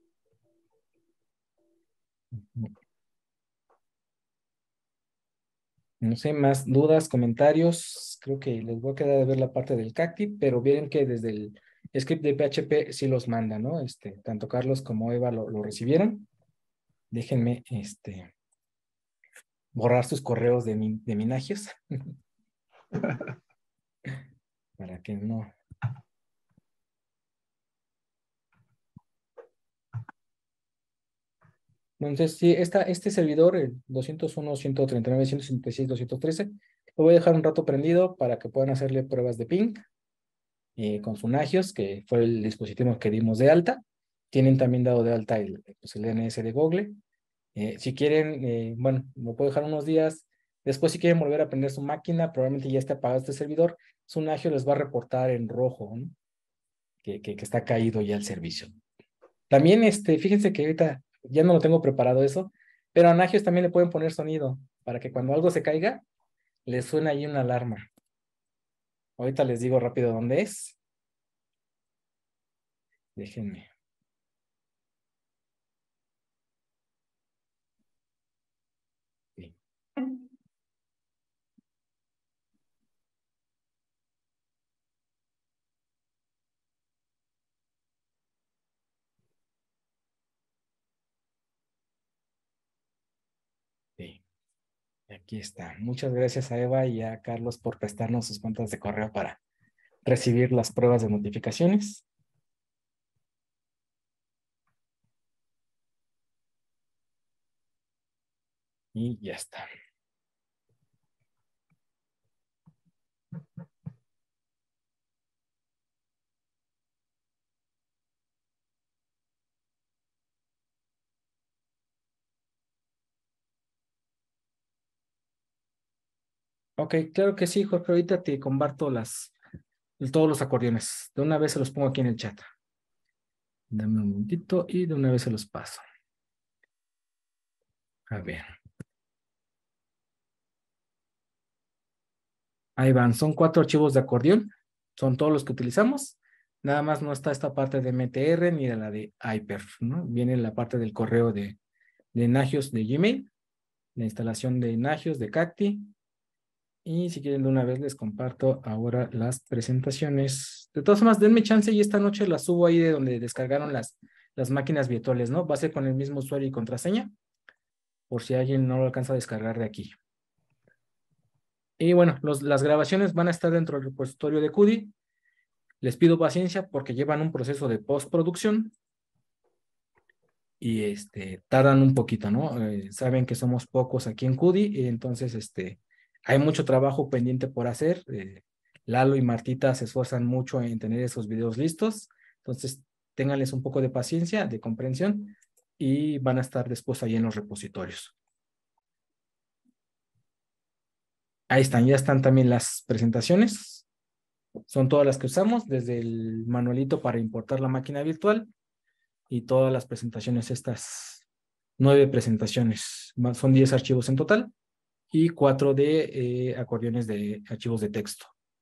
No sé, más dudas, comentarios. Creo que les voy a quedar de ver la parte del Cacti, pero vieron que desde el script de P H P sí los manda, ¿no? Este, tanto Carlos como Eva lo, lo recibieron. Déjenme, este, borrar sus correos de, mi, de Minagios. Para que no. Entonces, sí, esta, este servidor, el doscientos uno, ciento treinta y nueve, ciento sesenta y seis, doscientos trece, lo voy a dejar un rato prendido para que puedan hacerle pruebas de ping eh, con su Nagios, que fue el dispositivo que dimos de alta. Tienen también dado de alta el, pues, el D N S de Google. Eh, si quieren, eh, bueno, lo puedo dejar unos días. Después, si quieren volver a prender su máquina, probablemente ya esté apagado este servidor. Su Nagio les va a reportar en rojo, ¿no? que, que, que está caído ya el servicio. También, este, fíjense que ahorita ya no lo tengo preparado eso, pero a Nagios también le pueden poner sonido para que cuando algo se caiga, les suene ahí una alarma. Ahorita les digo rápido dónde es. Déjenme. Sí. Sí. Aquí está. Muchas gracias a Eva y a Carlos por prestarnos sus cuentas de correo para recibir las pruebas de notificaciones. Y ya está. Ok, claro que sí, Jorge. Ahorita te comparto las, todos los acordeones. De una vez se los pongo aquí en el chat. Dame un momentito y de una vez se los paso. A ver. Ahí van. Son cuatro archivos de acordeón. Son todos los que utilizamos. Nada más no está esta parte de M T R ni de la de iPerf, ¿no? Viene la parte del correo de, de Nagios de Gmail, la instalación de Nagios de Cacti. Y si quieren de una vez les comparto ahora las presentaciones. De todas formas, denme chance y esta noche las subo ahí de donde descargaron las, las máquinas virtuales, ¿no? Va a ser con el mismo usuario y contraseña, por si alguien no lo alcanza a descargar de aquí. Y bueno, los, las grabaciones van a estar dentro del repositorio de Qudi. Les pido paciencia porque llevan un proceso de postproducción y este, tardan un poquito, ¿no? Eh, saben que somos pocos aquí en Qudi y entonces este, hay mucho trabajo pendiente por hacer. Eh, Lalo y Martita se esfuerzan mucho en tener esos videos listos, entonces ténganles un poco de paciencia, de comprensión y van a estar después ahí en los repositorios. Ahí están, ya están también las presentaciones. Son todas las que usamos, desde el manualito para importar la máquina virtual y todas las presentaciones, estas nueve presentaciones. Son diez archivos en total y cuatro de eh, acordeones de archivos de texto.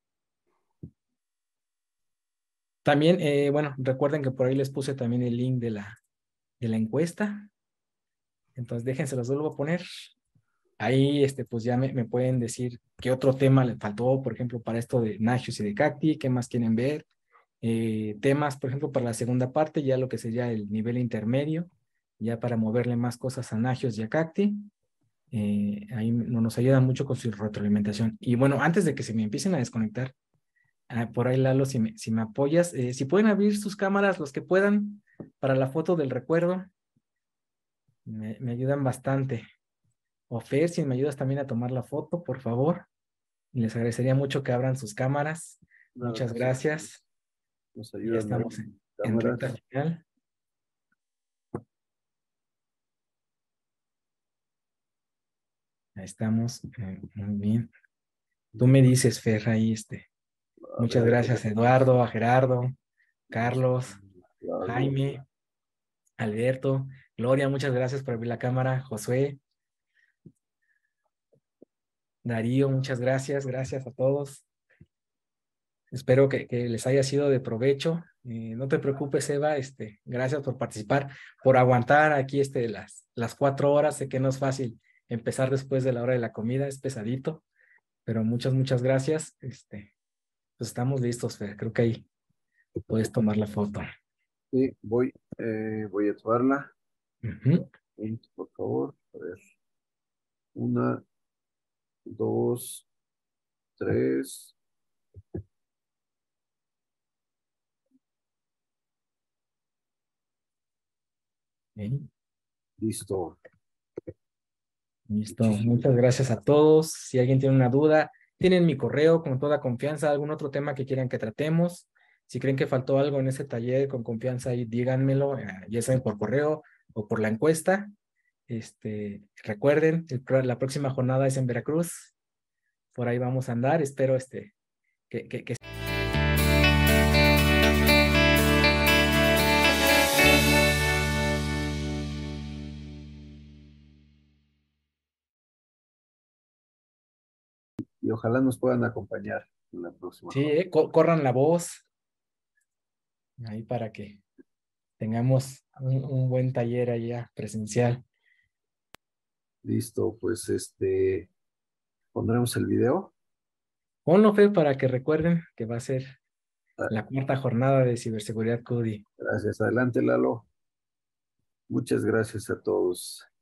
También, eh, bueno, recuerden que por ahí les puse también el link de la, de la encuesta. Entonces, déjense, los vuelvo a poner. Ahí, este, pues ya me, me pueden decir qué otro tema le faltó, por ejemplo, para esto de Nagios y de Cacti, qué más quieren ver. Eh, temas, por ejemplo, para la segunda parte, ya lo que sería el nivel intermedio, ya para moverle más cosas a Nagios y a Cacti. Eh, ahí nos ayuda mucho con su retroalimentación. Y bueno, antes de que se me empiecen a desconectar, ah, por ahí Lalo, si me, si me apoyas, eh, si pueden abrir sus cámaras, los que puedan, para la foto del recuerdo, me, me ayudan bastante. O Fer, si me ayudas también a tomar la foto, por favor. Les agradecería mucho que abran sus cámaras. Claro Muchas que sí. gracias. Nos Y ya ayudan a estamos ver en, en recta cámaras. final. Ahí estamos. Eh, muy bien. Tú me dices, Fer, ahí este. A Muchas ver, gracias, Eduardo, a Gerardo, Carlos, claro. Jaime, Alberto, Gloria, muchas gracias por abrir la cámara. Josué, Darío, muchas gracias. Gracias a todos. Espero que, que les haya sido de provecho. Eh, no te preocupes, Eva. Este, gracias por participar, por aguantar aquí este, las, las cuatro horas. Sé que no es fácil empezar después de la hora de la comida, es pesadito, pero muchas, muchas gracias. Este, pues estamos listos, Fer. Creo que ahí puedes tomar la foto. Sí, voy, eh, voy a tomarla. Uh-huh. Por favor, a ver. Una, dos, tres. Ok, Listo. listo. Muchísimas Muchas gracias a todos. Si alguien tiene una duda, tienen mi correo con toda confianza, algún otro tema que quieran que tratemos. Si creen que faltó algo en ese taller, con confianza ahí díganmelo, eh, ya saben, por correo o por la encuesta. Este, recuerden, el pro- la próxima jornada es en Veracruz. Por ahí vamos a andar. Espero este, que, que, que Y ojalá nos puedan acompañar en la próxima sí, jornada. eh, co- corran la voz ahí para que tengamos un, un buen taller allá presencial. Listo, pues este, pondremos el video. Ponlo, Fe, para que recuerden que va a ser Ah, la cuarta jornada de ciberseguridad C U D I. gracias. Adelante, Lalo. Muchas gracias a todos.